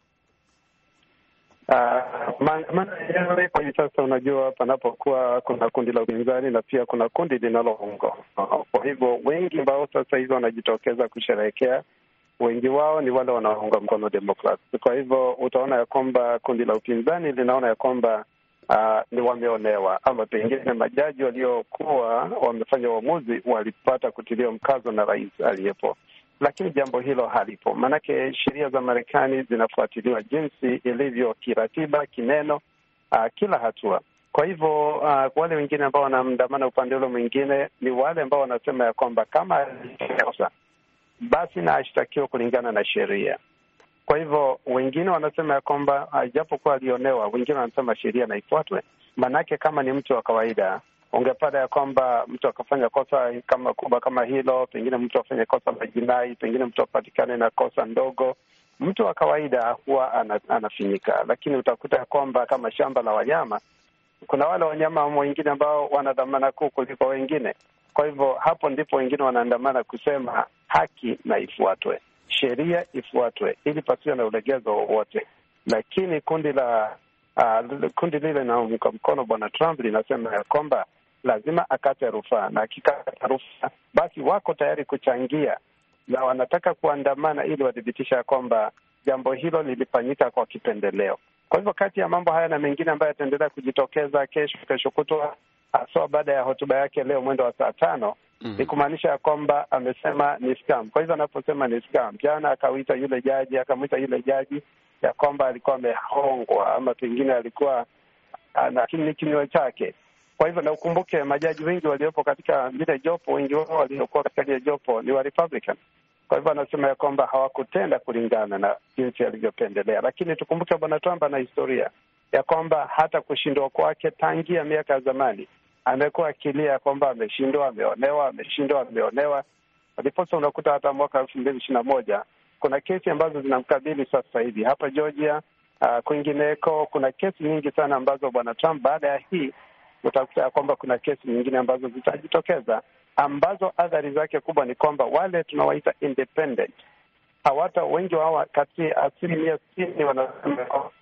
Uh, maandamano yenyewe kwa hivi sasa, unajua, panapokuwa kuna kundi la upinzani na pia kuna kundi linalounga. Kwa hivyo wengi ambao sasa hivi wanajitokeza kusherehekea, wengi wao ni wale wanaounga mkono Democrats. Kwa hivyo utaona ya kwamba kundi la upinzani linaona ya kwamba uh, ni wameonewa, ama pengine majaji waliokuwa wamefanya uamuzi walipata kutilia mkazo na rais aliyepo. Lakini jambo hilo halipo, maanake sheria za Marekani zinafuatiliwa jinsi ilivyo kiratiba, kineno, uh, kila hatua. Kwa hivyo uh, wale wengine ambao wanaandamana upande ule mwingine ni wale ambao wanasema ya kwamba kama alikosa basi na ashtakiwa kulingana na sheria. Kwa hivyo wengine wanasema ya kwamba uh, japo kuwa alionewa, wengine wanasema sheria na ifuatwe. Maanake kama ni mtu wa kawaida, ungepata ya kwamba mtu akafanya kosa kama kubwa kama hilo, pengine mtu afanye kosa la jinai, pengine mtu apatikane na kosa ndogo, mtu wa kawaida huwa anafinyika. Lakini utakuta ya kwamba kama shamba la wanyama, kuna wale wanyama wengine ambao wana dhamana kuu kuliko wengine. Kwa hivyo hapo ndipo wengine wanaandamana kusema haki na ifuatwe, sheria ifuatwe, ili pasiwe na ulegezo wowote. Lakini kundi la uh, kundi lile na mkono bwana Trump linasema ya kwamba lazima akate rufaa, na akikata rufaa basi wako tayari kuchangia na wanataka kuandamana ili wadhibitisha ya kwamba jambo hilo lilifanyika kwa kipendeleo. Kwa hivyo kati ya mambo haya na mengine ambayo yataendelea kujitokeza kesho, kesho kutwa, haswa baada ya hotuba yake leo mwendo wa saa tano, mm-hmm. ni kumaanisha ya kwamba amesema ni scam. Kwa hivyo anaposema ni scam, jana akawita yule jaji, akamwita yule jaji ya kwamba alikuwa amehongwa ama pengine alikuwa ana kinywa chake. Kwa hivyo na ukumbuke majaji wengi waliopo katika lile jopo, wengi wao waliokuwa katika lile jopo ni wa Republican. Kwa hivyo anasema ya kwamba hawakutenda kulingana na jinsi alivyopendelea. Lakini tukumbuke bwana Trump ana historia ya kwamba hata kushindwa kwake tangia miaka ya zamani amekuwa akilia kwamba ameshindwa, ameonewa, ameshindwa, ameonewa. Ndiposa unakuta hata mwaka elfu mbili ishirini na moja kuna kesi ambazo zinamkabili sasa hivi hapa Georgia, uh, kwingineko kuna kesi nyingi sana ambazo bwana Trump baada ya hii utakuta ya kwamba kuna kesi nyingine ambazo zitajitokeza, ambazo athari zake kubwa ni kwamba wale tunawaita independent hawata, wengi wao kati asilimia sitini wanasema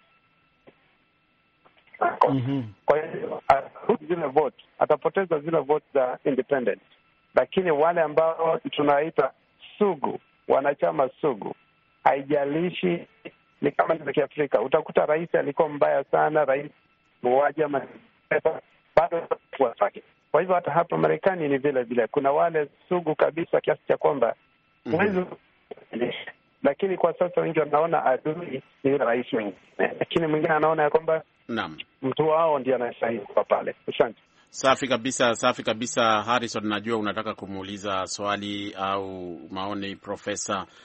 mm-hmm. Kwa hiyo zile vote atapoteza zile vote za independent. Lakini wale ambao tunaita sugu, wanachama sugu, haijalishi ni kama ni Kiafrika, utakuta rais alikuwa mbaya sana, rais muuaji ama bado wafaki. Kwa hivyo hata hapa Marekani ni vile vile kuna wale sugu kabisa kiasi cha kwamba mm-hmm. Lakini kwa sasa wengi wanaona adui ni rais mwingine, lakini mwingine anaona ya kwamba naam, mtu wao ndiye anastahili kwa pale. Asante. Safi kabisa, safi kabisa. Harrison, najua unataka kumuuliza swali au maoni Profesa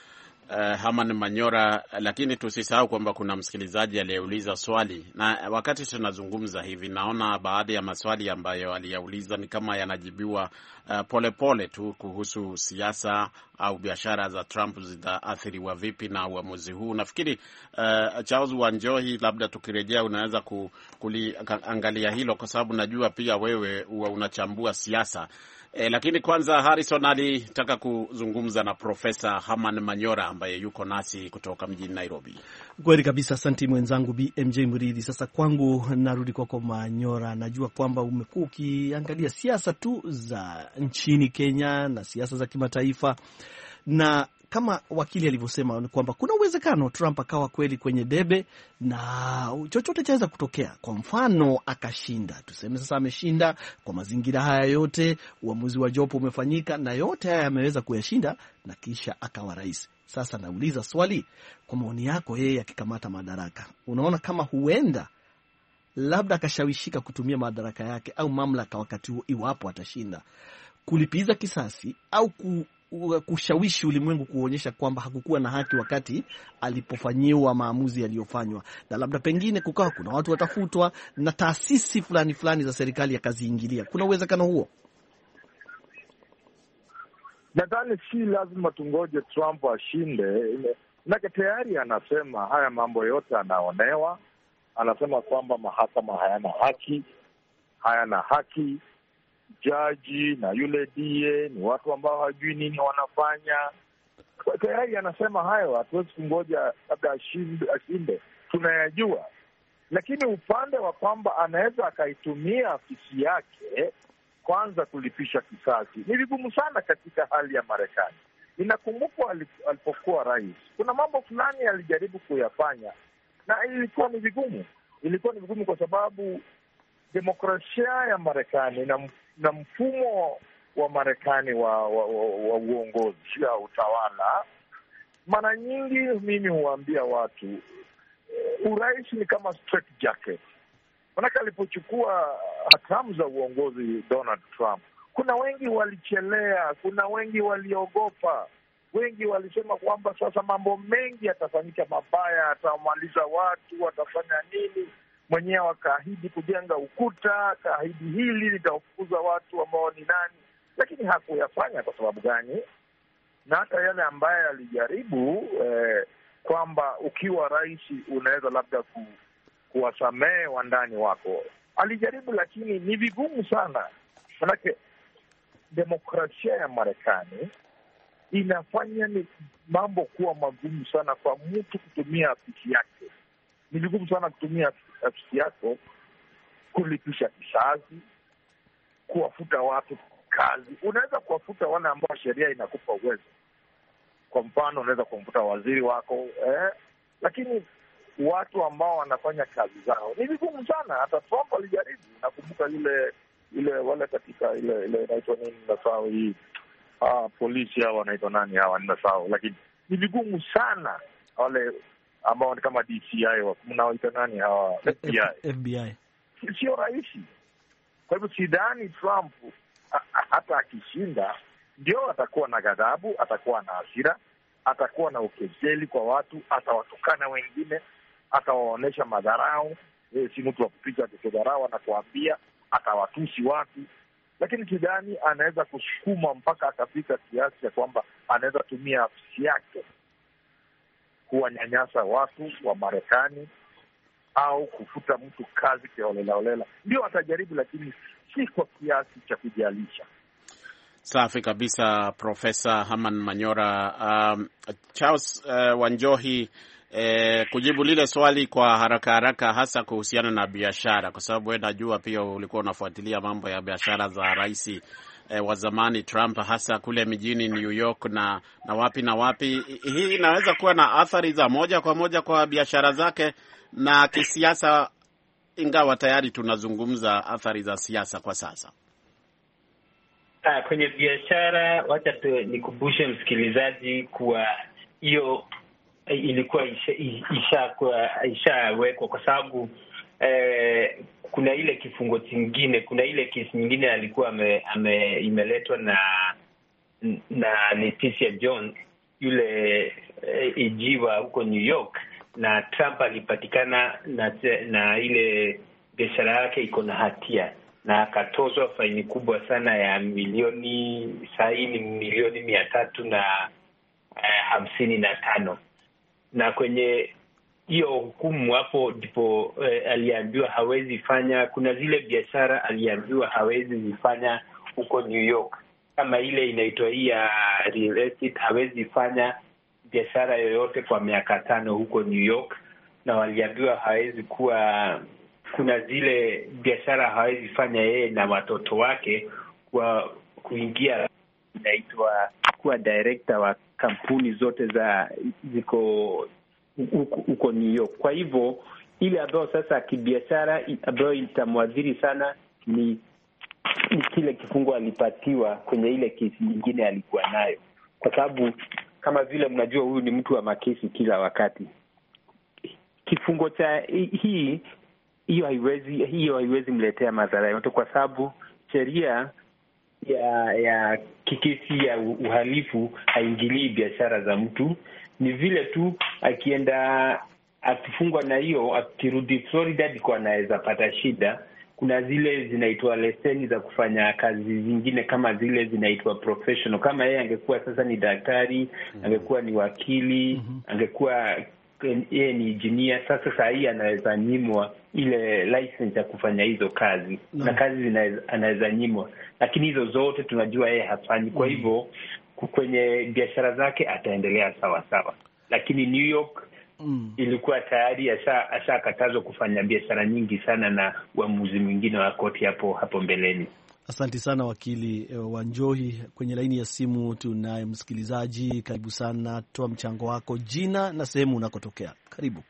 Uh, Herman Manyora, lakini tusisahau kwamba kuna msikilizaji aliyeuliza swali, na wakati tunazungumza hivi naona baadhi ya maswali ambayo aliyauliza ni kama yanajibiwa polepole uh, pole tu kuhusu siasa au biashara za Trump zitaathiriwa vipi na uamuzi huu. Nafikiri uh, Charles Wanjohi, labda tukirejea unaweza kuangalia hilo kwa sababu najua pia wewe huwa unachambua siasa. E, lakini kwanza Harrison alitaka kuzungumza na Profesa Herman Manyora ambaye yuko nasi kutoka mjini Nairobi. Kweli kabisa, asante mwenzangu B M J Mridhi. Sasa kwangu narudi kwako Manyora, najua kwamba umekuwa ukiangalia siasa tu za nchini Kenya na siasa za kimataifa, na kama wakili alivyosema ni kwamba kuna uwezekano Trump akawa kweli kwenye debe na chochote chaweza kutokea. Kwa mfano akashinda, tuseme sasa ameshinda kwa mazingira haya yote, uamuzi wa jopo umefanyika na yote haya ameweza kuyashinda na kisha akawa rais. Sasa nauliza swali, kwa maoni yako yeye akikamata madaraka, unaona kama huenda labda akashawishika kutumia madaraka yake au mamlaka wakati huo iwapo atashinda kulipiza kisasi au ku kushawishi ulimwengu kuonyesha kwamba hakukuwa na haki wakati alipofanyiwa maamuzi yaliyofanywa, na labda pengine kukawa kuna watu watafutwa na taasisi fulani fulani za serikali yakaziingilia? Kuna uwezekano huo? Nadhani si lazima tungoje Trump ashinde, manake tayari anasema haya mambo yote anaonewa. Anasema kwamba mahakama hayana haki, hayana haki jaji na yule D A ni watu ambao hawajui nini wanafanya. Tayari anasema hayo, hatuwezi kungoja labda ashinde, ashinde. Tunayajua, lakini upande wa kwamba anaweza akaitumia afisi yake kwanza kulipisha kisasi ni vigumu sana katika hali ya Marekani. Inakumbukwa alipokuwa rais, kuna mambo fulani alijaribu kuyafanya na ilikuwa ni vigumu. Ilikuwa ni vigumu kwa sababu demokrasia ya Marekani na na mfumo wa Marekani wa, wa, wa, wa uongozi ya utawala, mara nyingi mimi huambia watu uh, urais ni kama straight jacket. Manake alipochukua hatamu za uongozi Donald Trump, kuna wengi walichelea, kuna wengi waliogopa, wengi walisema kwamba sasa mambo mengi yatafanyika mabaya, atamaliza watu, atafanya nini. Mwenyewe akaahidi kujenga ukuta, akaahidi hili litawafukuza watu ambao ni nani, lakini hakuyafanya. Kwa sababu gani? Na hata yale ambaye alijaribu eh, kwamba ukiwa rais unaweza labda ku, kuwasamehe wandani wako, alijaribu, lakini ni vigumu sana. Manake demokrasia ya Marekani inafanya ni mambo kuwa magumu sana kwa mtu kutumia afisi yake. Ni vigumu sana kutumia afisi yako kulipisha kisasi, kuwafuta watu kazi. Unaweza kuwafuta wale ambao sheria inakupa uwezo. Kwa mfano, unaweza kumfuta waziri wako eh, lakini watu ambao wanafanya kazi zao ni vigumu sana. Hata Trump alijaribu, nakumbuka yule ile wale katika ile ile inaitwa nini nasahau hii ah polisi hao wanaitwa nani hawa ninasahau, lakini ni vigumu sana wale ambao ni kama D C I mnaoita nani hawa F B I F B I sio rahisi. Kwa hivyo sidhani Trump hata akishinda ndio atakuwa na ghadhabu, atakuwa na hasira, atakuwa na ukejeli kwa watu, atawatukana wengine, atawaonesha madharau. E, si mtu wa kupiga kudharau na kuambia, atawatusi watu. Lakini sidhani anaweza kusukuma mpaka akafika kiasi cha kwamba anaweza tumia afisi yake kuwanyanyasa watu wa Marekani au kufuta mtu kazi kiholela holela. Ndio atajaribu, lakini si kwa kiasi cha kujalisha. Safi kabisa, Profesa Herman Manyora. Um, Charles uh, Wanjohi, eh, kujibu lile swali kwa haraka haraka, hasa kuhusiana na biashara, kwa sababu wewe najua pia ulikuwa unafuatilia mambo ya biashara za rais eh, wa zamani Trump, hasa kule mijini New York na na wapi na wapi. Hii inaweza kuwa na athari za moja kwa moja kwa biashara zake na kisiasa, ingawa tayari tunazungumza athari za siasa kwa sasa. Ah, kwenye biashara, wacha tu nikumbushe msikilizaji kuwa hiyo ilikuwa ishawekwa isha isha kwa sababu eh, kuna ile kifungo kingine, kuna ile kesi nyingine alikuwa ame, ame imeletwa na na Leticia John, yule ijiwa huko New York, na Trump alipatikana na, na ile biashara yake iko na hatia na akatozwa faini kubwa sana ya milioni saini milioni mia tatu na eh, hamsini na tano. Na kwenye hiyo hukumu hapo ndipo eh, aliambiwa hawezi fanya, kuna zile biashara aliambiwa hawezi zifanya huko New York, kama ile inaitwa hii ya real estate, hawezi fanya biashara yoyote kwa miaka tano huko New York. Na waliambiwa hawezi kuwa, kuna zile biashara hawezi fanya yeye na watoto wake, kwa kuingia inaitwa kuwa director wa kampuni zote za ziko huko New York. Kwa hivyo ile ambayo sasa kibiashara ambayo itamwadhiri sana ni, ni kile kifungo alipatiwa kwenye ile kesi nyingine alikuwa nayo, kwa sababu kama vile mnajua huyu ni mtu wa makesi kila wakati. Kifungo cha hii hiyo haiwezi hiyo haiwezi mletea madhara yote, kwa sababu sheria ya ya kikesi ya uhalifu haingilii biashara za mtu. Ni vile tu akienda akifungwa na hiyo, akirudi Florida ndiko anaweza pata shida. Kuna zile zinaitwa leseni za kufanya kazi zingine, kama zile zinaitwa professional. Kama yeye angekuwa sasa ni daktari, mm-hmm. angekuwa ni wakili, mm-hmm. angekuwa yeye ni engineer, sasa saa hii anaweza nyimwa ile license ya kufanya hizo kazi, no. na kazi anaweza nyimwa, lakini hizo zote tunajua yeye hafanyi. Kwa hivyo mm. kwenye biashara zake ataendelea sawa sawa, lakini New York mm. ilikuwa tayari ashakatazwa kufanya biashara nyingi sana na uamuzi mwingine wa koti hapo hapo mbeleni. Asante sana wakili Wanjohi. Kwenye laini ya simu tunaye msikilizaji. Karibu sana, toa mchango wako, jina na sehemu unakotokea. Karibu.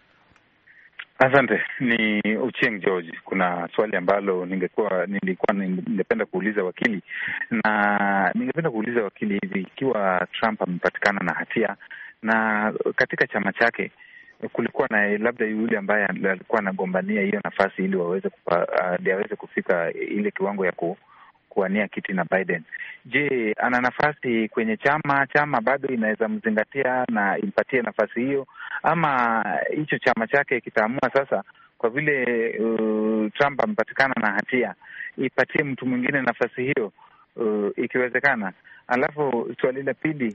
Asante. Ni Uchieng George. Kuna swali ambalo ningekuwa nilikuwa ningependa kuuliza wakili, na ningependa kuuliza wakili hivi: ikiwa Trump amepatikana na hatia na katika chama chake kulikuwa na labda yule ambaye alikuwa anagombania hiyo nafasi ili waweze kupa, uh, aweze kufika ile kiwango ya ku, kuwania kiti na Biden, je, ana nafasi kwenye chama? Chama bado inaweza mzingatia na impatie nafasi hiyo, ama hicho chama chake kitaamua sasa, kwa vile uh, Trump amepatikana na hatia, ipatie mtu mwingine nafasi hiyo uh, ikiwezekana? Alafu swali la pili,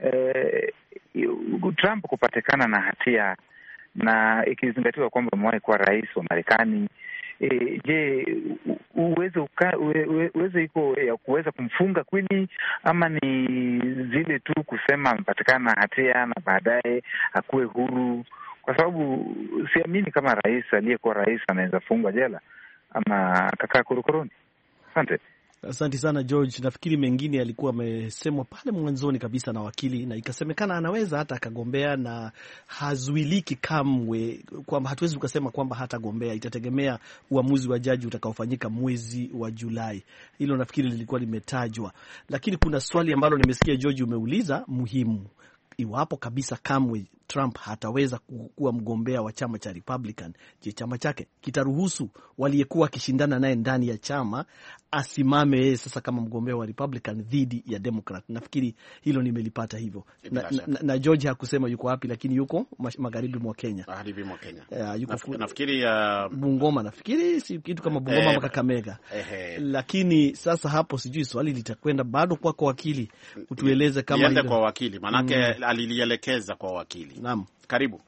uh, Trump kupatikana na hatia na ikizingatiwa kwamba amewahi kuwa rais wa Marekani, e, je, uwezo uwezo iko ya kuweza kumfunga kweli, ama ni zile tu kusema amepatikana na hatia na baadaye akuwe huru? Kwa sababu siamini kama rais aliyekuwa rais anaweza fungwa jela ama kakaa korokoroni. Asante. Asante sana George. Nafikiri mengine yalikuwa amesemwa pale mwanzoni kabisa na wakili, na ikasemekana anaweza hata akagombea na hazuiliki kamwe, kwamba hatuwezi ukasema kwamba hatagombea. Itategemea uamuzi wa jaji utakaofanyika mwezi wa Julai. Hilo nafikiri lilikuwa limetajwa, lakini kuna swali ambalo nimesikia George umeuliza muhimu: iwapo kabisa kamwe Trump hataweza kuwa mgombea wa chama cha Republican, je, chama chake kitaruhusu waliyekuwa akishindana naye ndani ya chama asimame yeye sasa kama mgombea wa Republican dhidi ya Democrat? Nafikiri hilo nimelipata hivyo. Na, na, na George hakusema yuko wapi, lakini yuko magharibi mwa Kenya. Magharibi mwa Kenya. Uh, yuko Naf- nafikiri uh... Bungoma, nafikiri si kitu kama Bungoma eh, Kakamega. Eh, lakini sasa hapo sijui swali litakwenda bado kwako kwa wakili, utueleze kama hilo. Kwa wakili manake mm. alilielekeza kwa wakili. Naam. Karibu.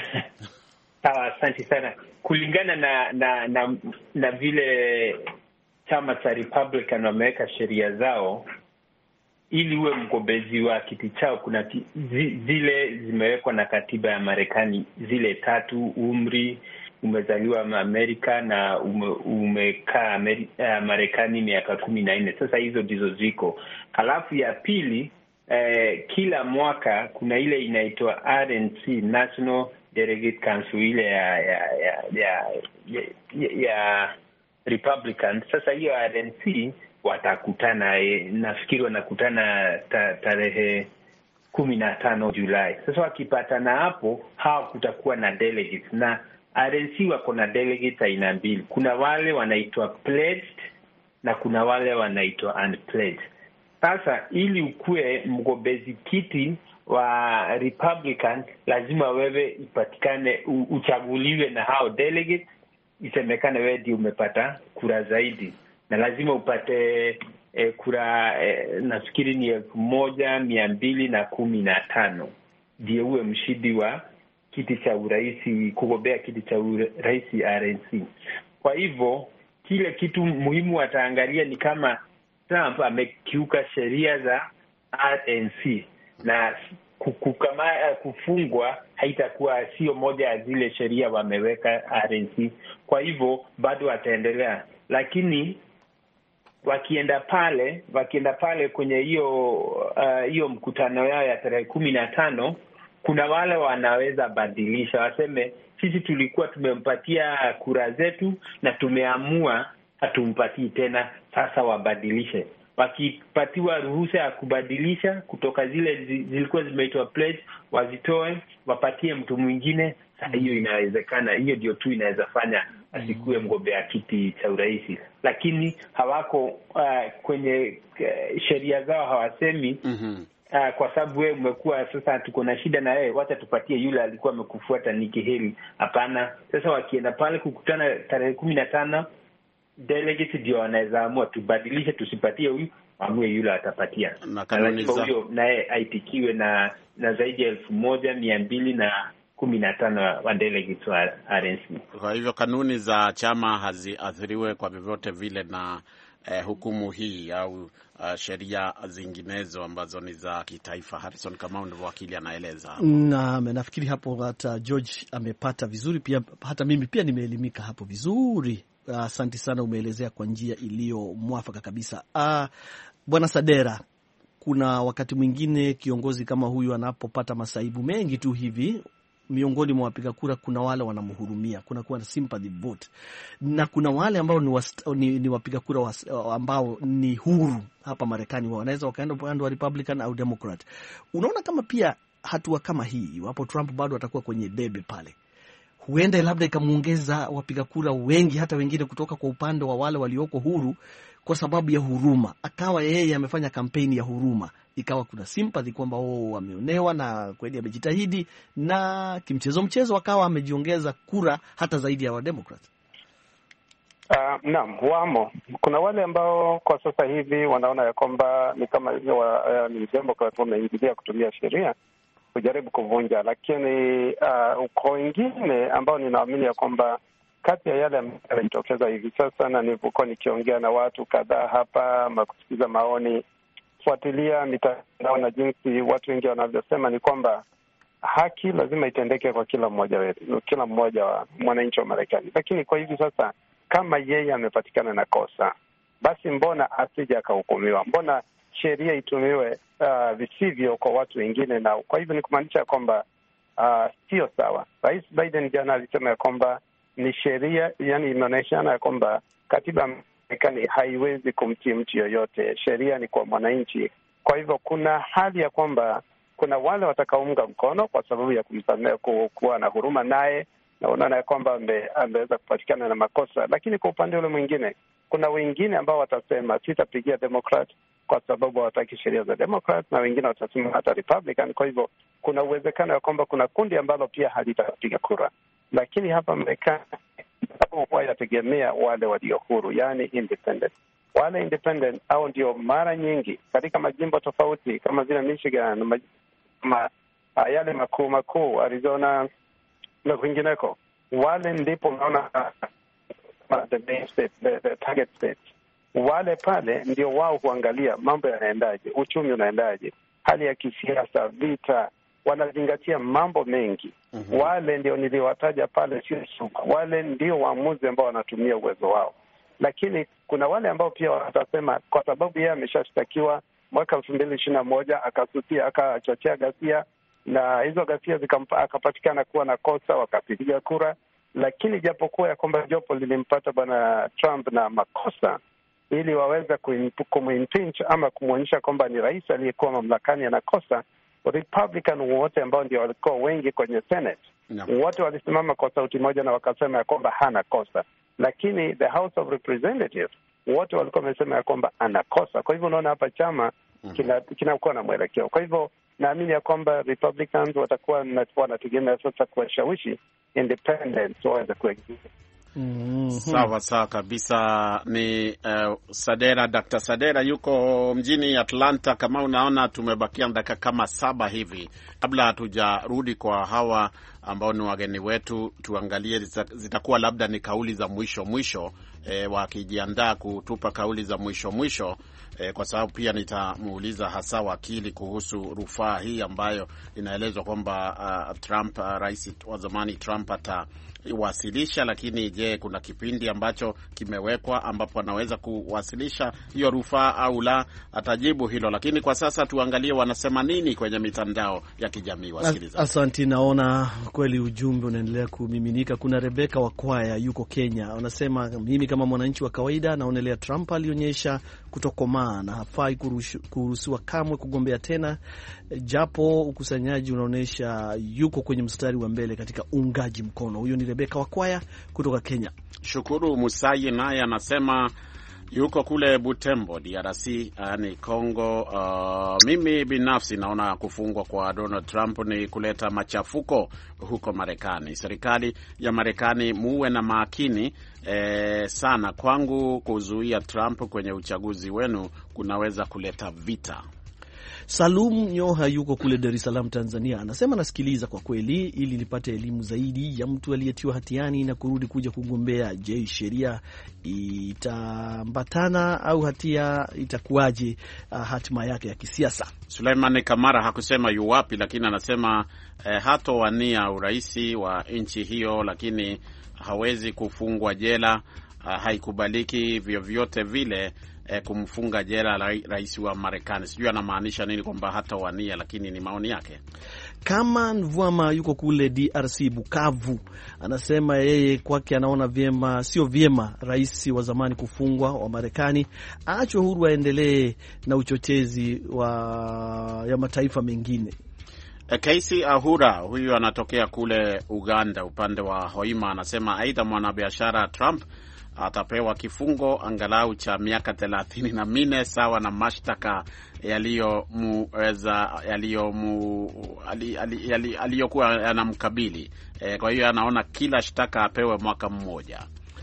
Sawa, asante sana. Kulingana na na na, na vile chama cha Republican wameweka sheria zao, ili uwe mgombezi wa kiti chao, kuna ti, zi, zile zimewekwa na katiba ya Marekani, zile tatu: umri, umezaliwa Amerika na ume, umekaa uh, Marekani miaka kumi na nne. Sasa hizo ndizo ziko. Halafu ya pili, eh, kila mwaka kuna ile inaitwa R N C, National Delegate Council, ile ya ya ya ya, ya, ya Republican. Sasa hiyo R N C watakutana, eh, nafikiri wanakutana ta, tarehe kumi na tano Julai. Sasa wakipatana hapo, hao kutakuwa na delegates, na R N C wako na delegates aina mbili. Kuna wale wanaitwa pledged na kuna wale wanaitwa unpledged. Sasa ili ukue mgombezi kiti wa Republican, lazima wewe ipatikane uchaguliwe na hao delegates, isemekane wewe ndio umepata kura zaidi, na lazima upate eh, kura eh, nafikiri ni elfu moja mia mbili na kumi na tano ndio uwe mshindi wa kiti cha uraisi, kugombea kiti cha uraisi R N C. Kwa hivyo kile kitu muhimu wataangalia ni kama Trump amekiuka sheria za R N C, na kukama, kufungwa haitakuwa sio moja ya zile sheria wameweka R N C. Kwa hivyo bado wataendelea, lakini wakienda pale wakienda pale kwenye hiyo uh, hiyo mkutano yao ya tarehe kumi na tano, kuna wale wanaweza badilisha, waseme sisi tulikuwa tumempatia kura zetu na tumeamua hatumpatii tena, sasa wabadilishe. Wakipatiwa ruhusa ya kubadilisha kutoka zile zilikuwa zimeitwa pledge, wazitoe wapatie mtu mwingine, sasa hiyo inawezekana. Hiyo ndio tu inaweza fanya asikuwe mgombea kiti cha urais. Lakini hawako uh, kwenye uh, sheria zao hawasemi mm-hmm. Uh, kwa sababu wewe umekuwa sasa tuko na shida na wewe, wacha tupatie yule alikuwa amekufuata Nikki Haley. Hapana. Sasa wakienda pale kukutana tarehe kumi na tano, delegates ndio wanaweza amua tubadilishe, tusipatie huyu, amue yule atapatia. Na kanuni za huyo naye aitikiwe na na zaidi ya elfu moja mia mbili na kumi na tano wa delegates wa R N C. Kwa hivyo kanuni za chama haziathiriwe kwa vyovyote vile na eh, hukumu hii au uh, sheria zinginezo ambazo ni za kitaifa. Harrison, kama ndivyo wakili anaeleza. Na nafikiri hapo hata George amepata vizuri, pia hata mimi pia nimeelimika hapo vizuri. Asante uh, sana, umeelezea kwa njia iliyo mwafaka kabisa. Uh, Bwana Sadera, kuna wakati mwingine kiongozi kama huyu anapopata masaibu mengi tu hivi, miongoni mwa wapiga kura kuna wale wanamhurumia, kuna kuwa na sympathy vote, na kuna wale ambao ni, ni, ni wapiga kura was, ambao ni huru hapa Marekani, wanaweza wakaenda upande wa Republican au Democrat. Unaona kama pia hatua kama hii, wapo Trump bado atakuwa kwenye debe pale, huenda labda ikamuongeza wapiga kura wengi, hata wengine kutoka kwa upande wa wale walioko huru, kwa sababu ya huruma, akawa yeye amefanya kampeni ya huruma, ikawa kuna sympathy kwamba wao wameonewa na kweli amejitahidi, na kimchezo mchezo akawa amejiongeza kura hata zaidi ya wa Democrat. Uh, naam, wamo. Kuna wale ambao kwa sasa hivi wanaona ya kwamba ni kama wa, uh, ni Democrat wameingilia kutumia sheria kujaribu kuvunja, lakini uh, kwa wengine ambao ninaamini ya kwamba kati ya yale yanayotokeza hivi sasa, na nilikuwa nikiongea na watu kadhaa hapa ama kusikiza maoni, fuatilia mitandao na jinsi watu wengi wanavyosema, ni kwamba haki lazima itendeke kwa kila mmoja wetu, kila mmoja wa mwananchi wa Marekani. Lakini kwa hivi sasa, kama yeye amepatikana na kosa, basi mbona asije akahukumiwa? Mbona sheria itumiwe uh, visivyo kwa watu wengine? Na kwa hivyo ni kumaanisha kwamba uh, sio sawa. Rais Biden jana alisema ya kwamba ni sheria, yani inaonyeshana ya kwamba katiba ya Marekani haiwezi kumtii mtu yoyote, sheria ni kwa mwananchi. Kwa hivyo kuna hali ya kwamba kuna wale watakaounga mkono kwa sababu ya kumsamehe, kuwa na huruma naye, na unaona ya kwamba ameweza kupatikana na makosa. Lakini kwa upande ule mwingine, kuna wengine ambao watasema sitapigia Democrat kwa sababu hawataki sheria za Democrat, na wengine watasema hata Republican. Kwa hivyo kuna uwezekano ya kwamba kuna kundi ambalo pia halitapiga kura. Lakini hapa Marekani huwa yategemea wale walio huru, yani independent. Wale independent au ndio mara nyingi katika majimbo tofauti kama vile Michigan, ma, yale makuu makuu, Arizona na kwingineko, wale ndipo unaona the main state, the, the target state. Wale pale ndio wao huangalia mambo yanaendaje, uchumi unaendaje, hali ya kisiasa, vita, wanazingatia mambo mengi. Mm-hmm. Wale ndio niliwataja pale, sio suka. Wale ndio waamuzi ambao wanatumia uwezo wao. Lakini kuna wale ambao pia watasema kwa sababu yeye ameshashtakiwa mwaka elfu mbili ishirini na moja, akasusia, akachochea ghasia, na hizo ghasia akapatikana kuwa na kosa, wakapiga kura. Lakini japokuwa ya kwamba jopo lilimpata bwana Trump na makosa, ili waweza kumimpeach ama kumwonyesha kwamba ni rais aliyekuwa mamlakani anakosa, Republican wote ambao ndio walikuwa wengi kwenye Senate, no. wote walisimama kwa sauti moja na wakasema ya kwamba hana kosa. Lakini the House of Representatives wote walikuwa wamesema ya kwamba anakosa. Kwa hivyo unaona hapa chama mm-hmm. kina kinakuwa na mwelekeo. Kwa hivyo naamini ya kwamba Republicans watakuwa wanategemea sasa kuwashawishi independents waweze kuexist. Mm-hmm. Sawa sawa kabisa. Ni uh, Sadera, Doctor Sadera yuko mjini Atlanta. Kama unaona tumebakia dakika kama saba hivi kabla hatujarudi kwa hawa ambao ni wageni wetu, tuangalie zitakuwa labda ni kauli za mwisho mwisho, e, wakijiandaa kutupa kauli za mwisho mwisho, e, kwa sababu pia nitamuuliza hasa wakili kuhusu rufaa hii ambayo inaelezwa kwamba uh, Trump uh, rais wa zamani Trump ata wasilisha, lakini je, kuna kipindi ambacho kimewekwa ambapo anaweza kuwasilisha hiyo rufaa au la? Atajibu hilo, lakini kwa sasa tuangalie wanasema nini kwenye mitandao ya kijamii. Wasikilizaji, asante. Naona kweli ujumbe unaendelea kumiminika. Kuna Rebeka Wakwaya yuko Kenya, anasema mimi kama mwananchi wa kawaida naonelea Trump alionyesha kutokomaa na hafai kuruhusiwa kamwe kugombea tena, japo ukusanyaji unaonyesha yuko kwenye mstari wa mbele katika uungaji mkono. Huyo ni Rebeka Wakwaya kutoka Kenya. Shukuru Musayi naye anasema yuko kule Butembo, D R C, yani Kongo. Uh, mimi binafsi naona kufungwa kwa Donald Trump ni kuleta machafuko huko Marekani. Serikali ya Marekani muwe na makini eh, sana. Kwangu kuzuia Trump kwenye uchaguzi wenu kunaweza kuleta vita. Salum Nyoha yuko kule Dar es Salaam, Tanzania, anasema nasikiliza kwa kweli ili nipate elimu zaidi ya mtu aliyetiwa hatiani na kurudi kuja kugombea. Je, sheria itambatana au hatia itakuwaje, uh, hatima yake ya kisiasa? Suleiman Kamara hakusema yu wapi, lakini anasema eh, hatowania uraisi wa nchi hiyo, lakini hawezi kufungwa jela. Uh, haikubaliki vyovyote vile eh, kumfunga jela ra rais wa Marekani. Sijui anamaanisha nini kwamba hata wania, lakini ni maoni yake. Kama Nvwama yuko kule D R C Bukavu, anasema yeye kwake anaona vyema, sio vyema rais wa zamani kufungwa wa Marekani, aachwe huru aendelee na uchochezi wa ya mataifa mengine. Casey Ahura huyu anatokea kule Uganda upande wa Hoima, anasema aidha mwanabiashara Trump atapewa kifungo angalau cha miaka thelathini na minne sawa na mashtaka yaliyomuweza yaliyomu aliyokuwa yanamkabili. E, kwa hiyo anaona kila shtaka apewe mwaka mmoja.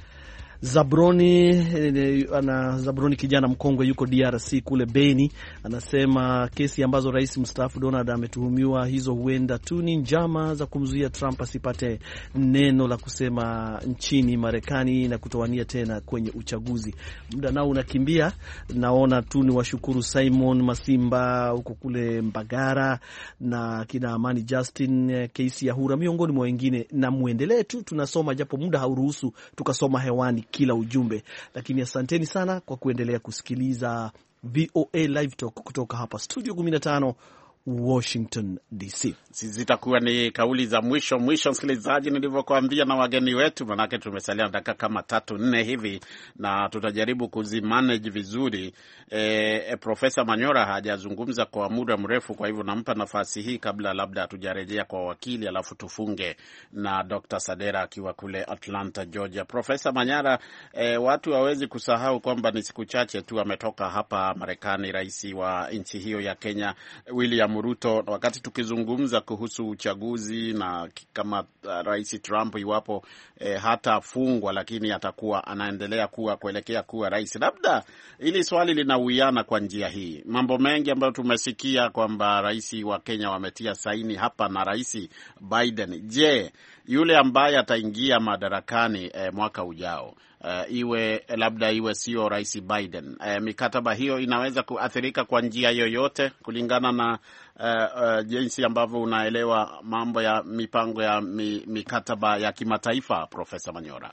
Zabroni ana Zabroni kijana mkongwe yuko D R C kule Beni, anasema kesi ambazo rais mstaafu Donald ametuhumiwa hizo huenda tu ni njama za kumzuia Trump asipate neno la kusema nchini Marekani na kutowania tena kwenye uchaguzi. Muda nao unakimbia, naona tu ni washukuru Simon Masimba huko kule Mbagara na kina Amani Justin, Casey Ahura miongoni mwa wengine, na muendelee tu tunasoma japo muda hauruhusu tukasoma hewani kila ujumbe, lakini asanteni sana kwa kuendelea kusikiliza V O A Live Talk kutoka hapa studio kumi na tano Washington D C. Zitakuwa ni kauli za mwisho mwisho, msikilizaji, nilivyokuambia na wageni wetu, manake tumesalia dakika kama tatu nne hivi na tutajaribu kuzimanage vizuri. E, e, Profesa Manyora hajazungumza kwa muda mrefu, kwa hivyo nampa nafasi hii kabla labda tujarejea kwa wakili, alafu tufunge na Doctor Sadera akiwa kule Atlanta, Georgia. Profesa Manyara, e, watu hawezi kusahau kwamba ni siku chache tu ametoka hapa Marekani rais wa nchi hiyo ya Kenya William Ruto. Wakati tukizungumza kuhusu uchaguzi na kama uh, rais Trump iwapo eh, hata fungwa lakini atakuwa anaendelea kuwa kuelekea kuwa rais, labda ili swali linawiana kwa njia hii. Mambo mengi ambayo tumesikia kwamba rais wa Kenya wametia saini hapa na rais Biden. Je, yule ambaye ataingia madarakani eh, mwaka ujao Uh, iwe labda iwe sio rais Biden, uh, mikataba hiyo inaweza kuathirika kwa njia yoyote kulingana na uh, uh, jinsi ambavyo unaelewa mambo ya mipango ya mi, mikataba ya kimataifa, Profesa Manyora?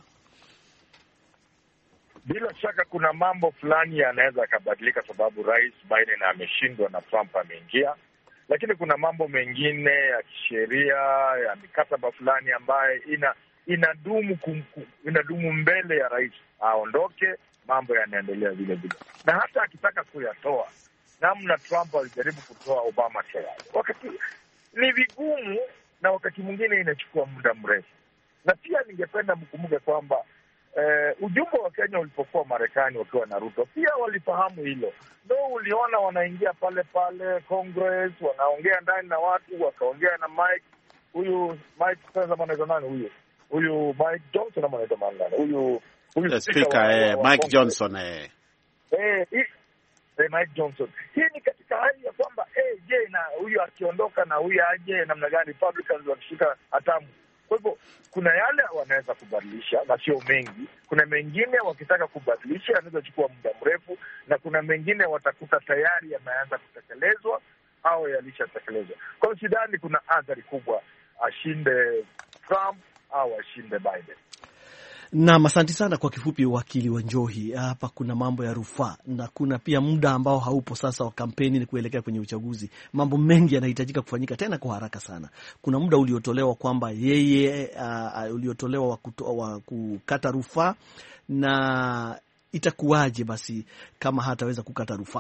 Bila shaka kuna mambo fulani yanaweza yakabadilika sababu rais Biden ameshindwa na Trump ameingia, lakini kuna mambo mengine ya kisheria ya mikataba fulani ambayo ina inadumu kum, inadumu mbele ya rais aondoke, mambo yanaendelea vile vile. Na hata akitaka kuyatoa, namna Trump alijaribu kutoa Obamacare, wakati ni vigumu na wakati mwingine inachukua muda mrefu. Na pia ningependa mkumbuke kwamba eh, ujumbe wa Kenya ulipokuwa Marekani wakiwa na Ruto pia walifahamu hilo. Ndo uliona wanaingia pale pale Congress, wanaongea ndani na watu, wakaongea na Mike huyu Mike sasa manaita nani huyu huyu Mike Johnson ama anaita nani huyu huyu speaker eh Mike Johnson eh eh eh Mike Johnson. Hii ni katika hali ya kwamba eh je, na huyu akiondoka na huyu aje namna gani Republicans wakishika hatamu. Kwa hivyo kuna yale wanaweza kubadilisha na sio mengi. Kuna mengine wakitaka kubadilisha yanaweza chukua muda mrefu, na kuna mengine watakuta tayari yameanza kutekelezwa au yalishatekelezwa. Kwa hiyo sidhani kuna athari kubwa ashinde Trump au ashinde Biden. Naam, asante sana. Kwa kifupi, wakili wa Njohi, hapa kuna mambo ya rufaa na kuna pia muda ambao haupo sasa wa kampeni ni kuelekea kwenye uchaguzi. Mambo mengi yanahitajika kufanyika tena kwa haraka sana. Kuna muda uliotolewa kwamba yeye uh, uliotolewa wa, kuto, wa kukata rufaa, na itakuwaje basi kama hataweza kukata rufaa?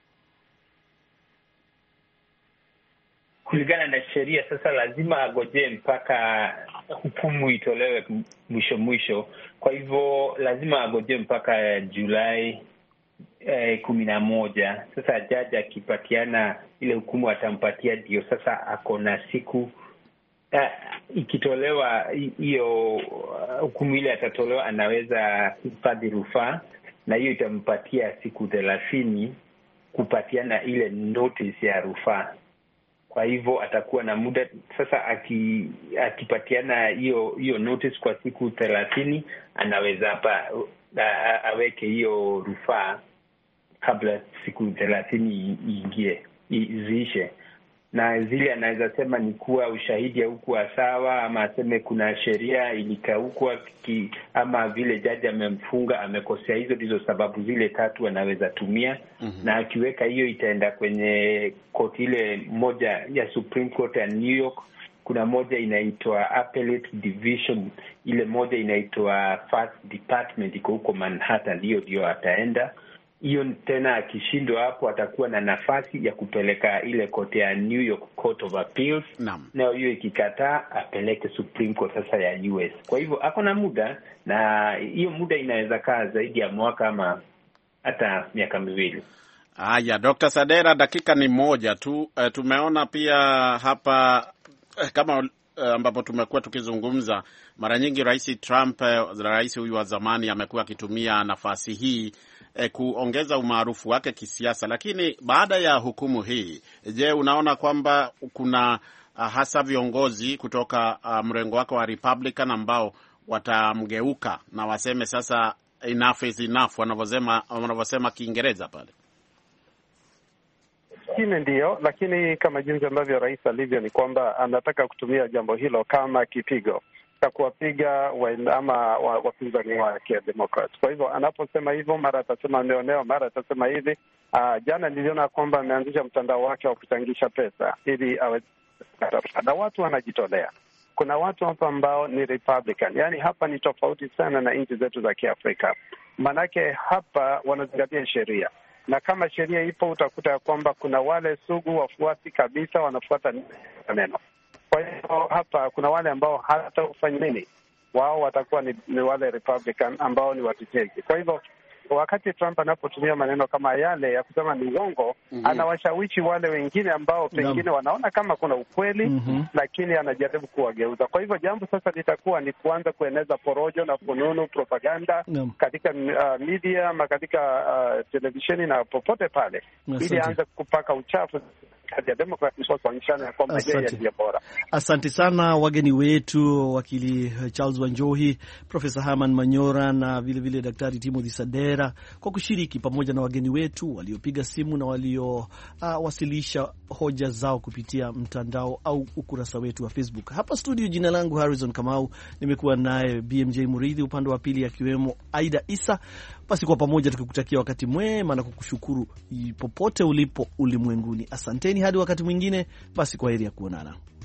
Kulingana na sheria sasa lazima agojee mpaka hukumu itolewe mwisho mwisho. Kwa hivyo lazima agojee mpaka Julai eh, kumi na moja. Sasa jaji akipatiana ile hukumu atampatia, ndio sasa ako na siku eh, ikitolewa hiyo hukumu ile atatolewa, anaweza hifadhi rufaa, na hiyo itampatia siku thelathini kupatiana ile notice ya rufaa. Kwa hivyo atakuwa na muda sasa, aki, akipatiana hiyo hiyo notice kwa siku thelathini, anaweza hapa aweke hiyo rufaa kabla siku thelathini iingie ziishe. Na zile anaweza sema ni kuwa ushahidi haukuwa sawa, ama aseme kuna sheria ilikaukwa, ama vile jaji amemfunga amekosea. Hizo ndizo sababu zile tatu anaweza tumia. Mm-hmm. Na akiweka hiyo itaenda kwenye koti ile moja ya Supreme Court ya New York. Kuna moja inaitwa Appellate Division, ile moja inaitwa First Department iko huko Manhattan, hiyo ndio ataenda. Hiyo tena akishindwa hapo atakuwa na nafasi ya kupeleka ile kote ya New York Court of Appeals. Naam. Na hiyo ikikataa apeleke Supreme Court sasa ya U S. Kwa hivyo ako na muda, na hiyo muda inaweza kaa zaidi ya mwaka ama hata miaka miwili. Haya, Doctor Sadera, dakika ni moja tu. Uh, tumeona pia hapa uh, kama uh, ambapo tumekuwa tukizungumza mara nyingi Rais Trump, uh, rais huyu wa zamani, amekuwa akitumia nafasi hii E, kuongeza umaarufu wake kisiasa. Lakini baada ya hukumu hii, je, unaona kwamba kuna uh, hasa viongozi kutoka uh, mrengo wake wa Republican ambao watamgeuka na waseme sasa enough is enough, wanavyosema wanavyosema Kiingereza pale? Kine ndiyo, lakini kama jinsi ambavyo rais alivyo ni kwamba anataka kutumia jambo hilo kama kipigo cha kuwapiga ama wapinzani wake Democrat. Kwa hivyo anaposema hivyo, mara atasema ameonewa, mara atasema hivi. Uh, jana niliona kwamba ameanzisha mtandao wake wa kuchangisha pesa ili awe, na watu wanajitolea. Kuna watu hapa ambao ni Republican. Yaani hapa ni tofauti sana na nchi zetu za Kiafrika. Manake hapa wanazingatia sheria. Na kama sheria ipo utakuta ya kwamba kuna wale sugu wafuasi kabisa wanafuata neno. Kwa hiyo hapa kuna wale ambao hata ufanya nini, wao watakuwa ni, ni wale Republican ambao ni watetezi. Kwa hivyo wakati Trump anapotumia maneno kama yale ya kusema ni uongo, mm-hmm. anawashawishi wale wengine ambao pengine wanaona kama kuna ukweli, mm-hmm. lakini anajaribu kuwageuza. Kwa hivyo jambo sasa litakuwa ni kuanza kueneza porojo na fununu, propaganda mm-hmm. katika uh, media ama katika uh, televisheni na popote pale, ili aanze kupaka uchafu ya Democrat ya kwamba yeye ndiye bora. Asante sana wageni wetu, wakili Charles Wanjohi, Profesa Herman Manyora na vile vile Daktari Timothy Sadera kwa kushiriki, pamoja na wageni wetu waliopiga simu na waliowasilisha uh, hoja zao kupitia mtandao au ukurasa wetu wa Facebook. Hapa studio, jina langu Harrison Kamau, nimekuwa naye B M J Muridhi upande wa pili, akiwemo Aida Isa. Basi kwa pamoja tukikutakia wakati mwema na kukushukuru popote ulipo ulimwenguni. Asanteni hadi wakati mwingine, basi kwa heri ya kuonana.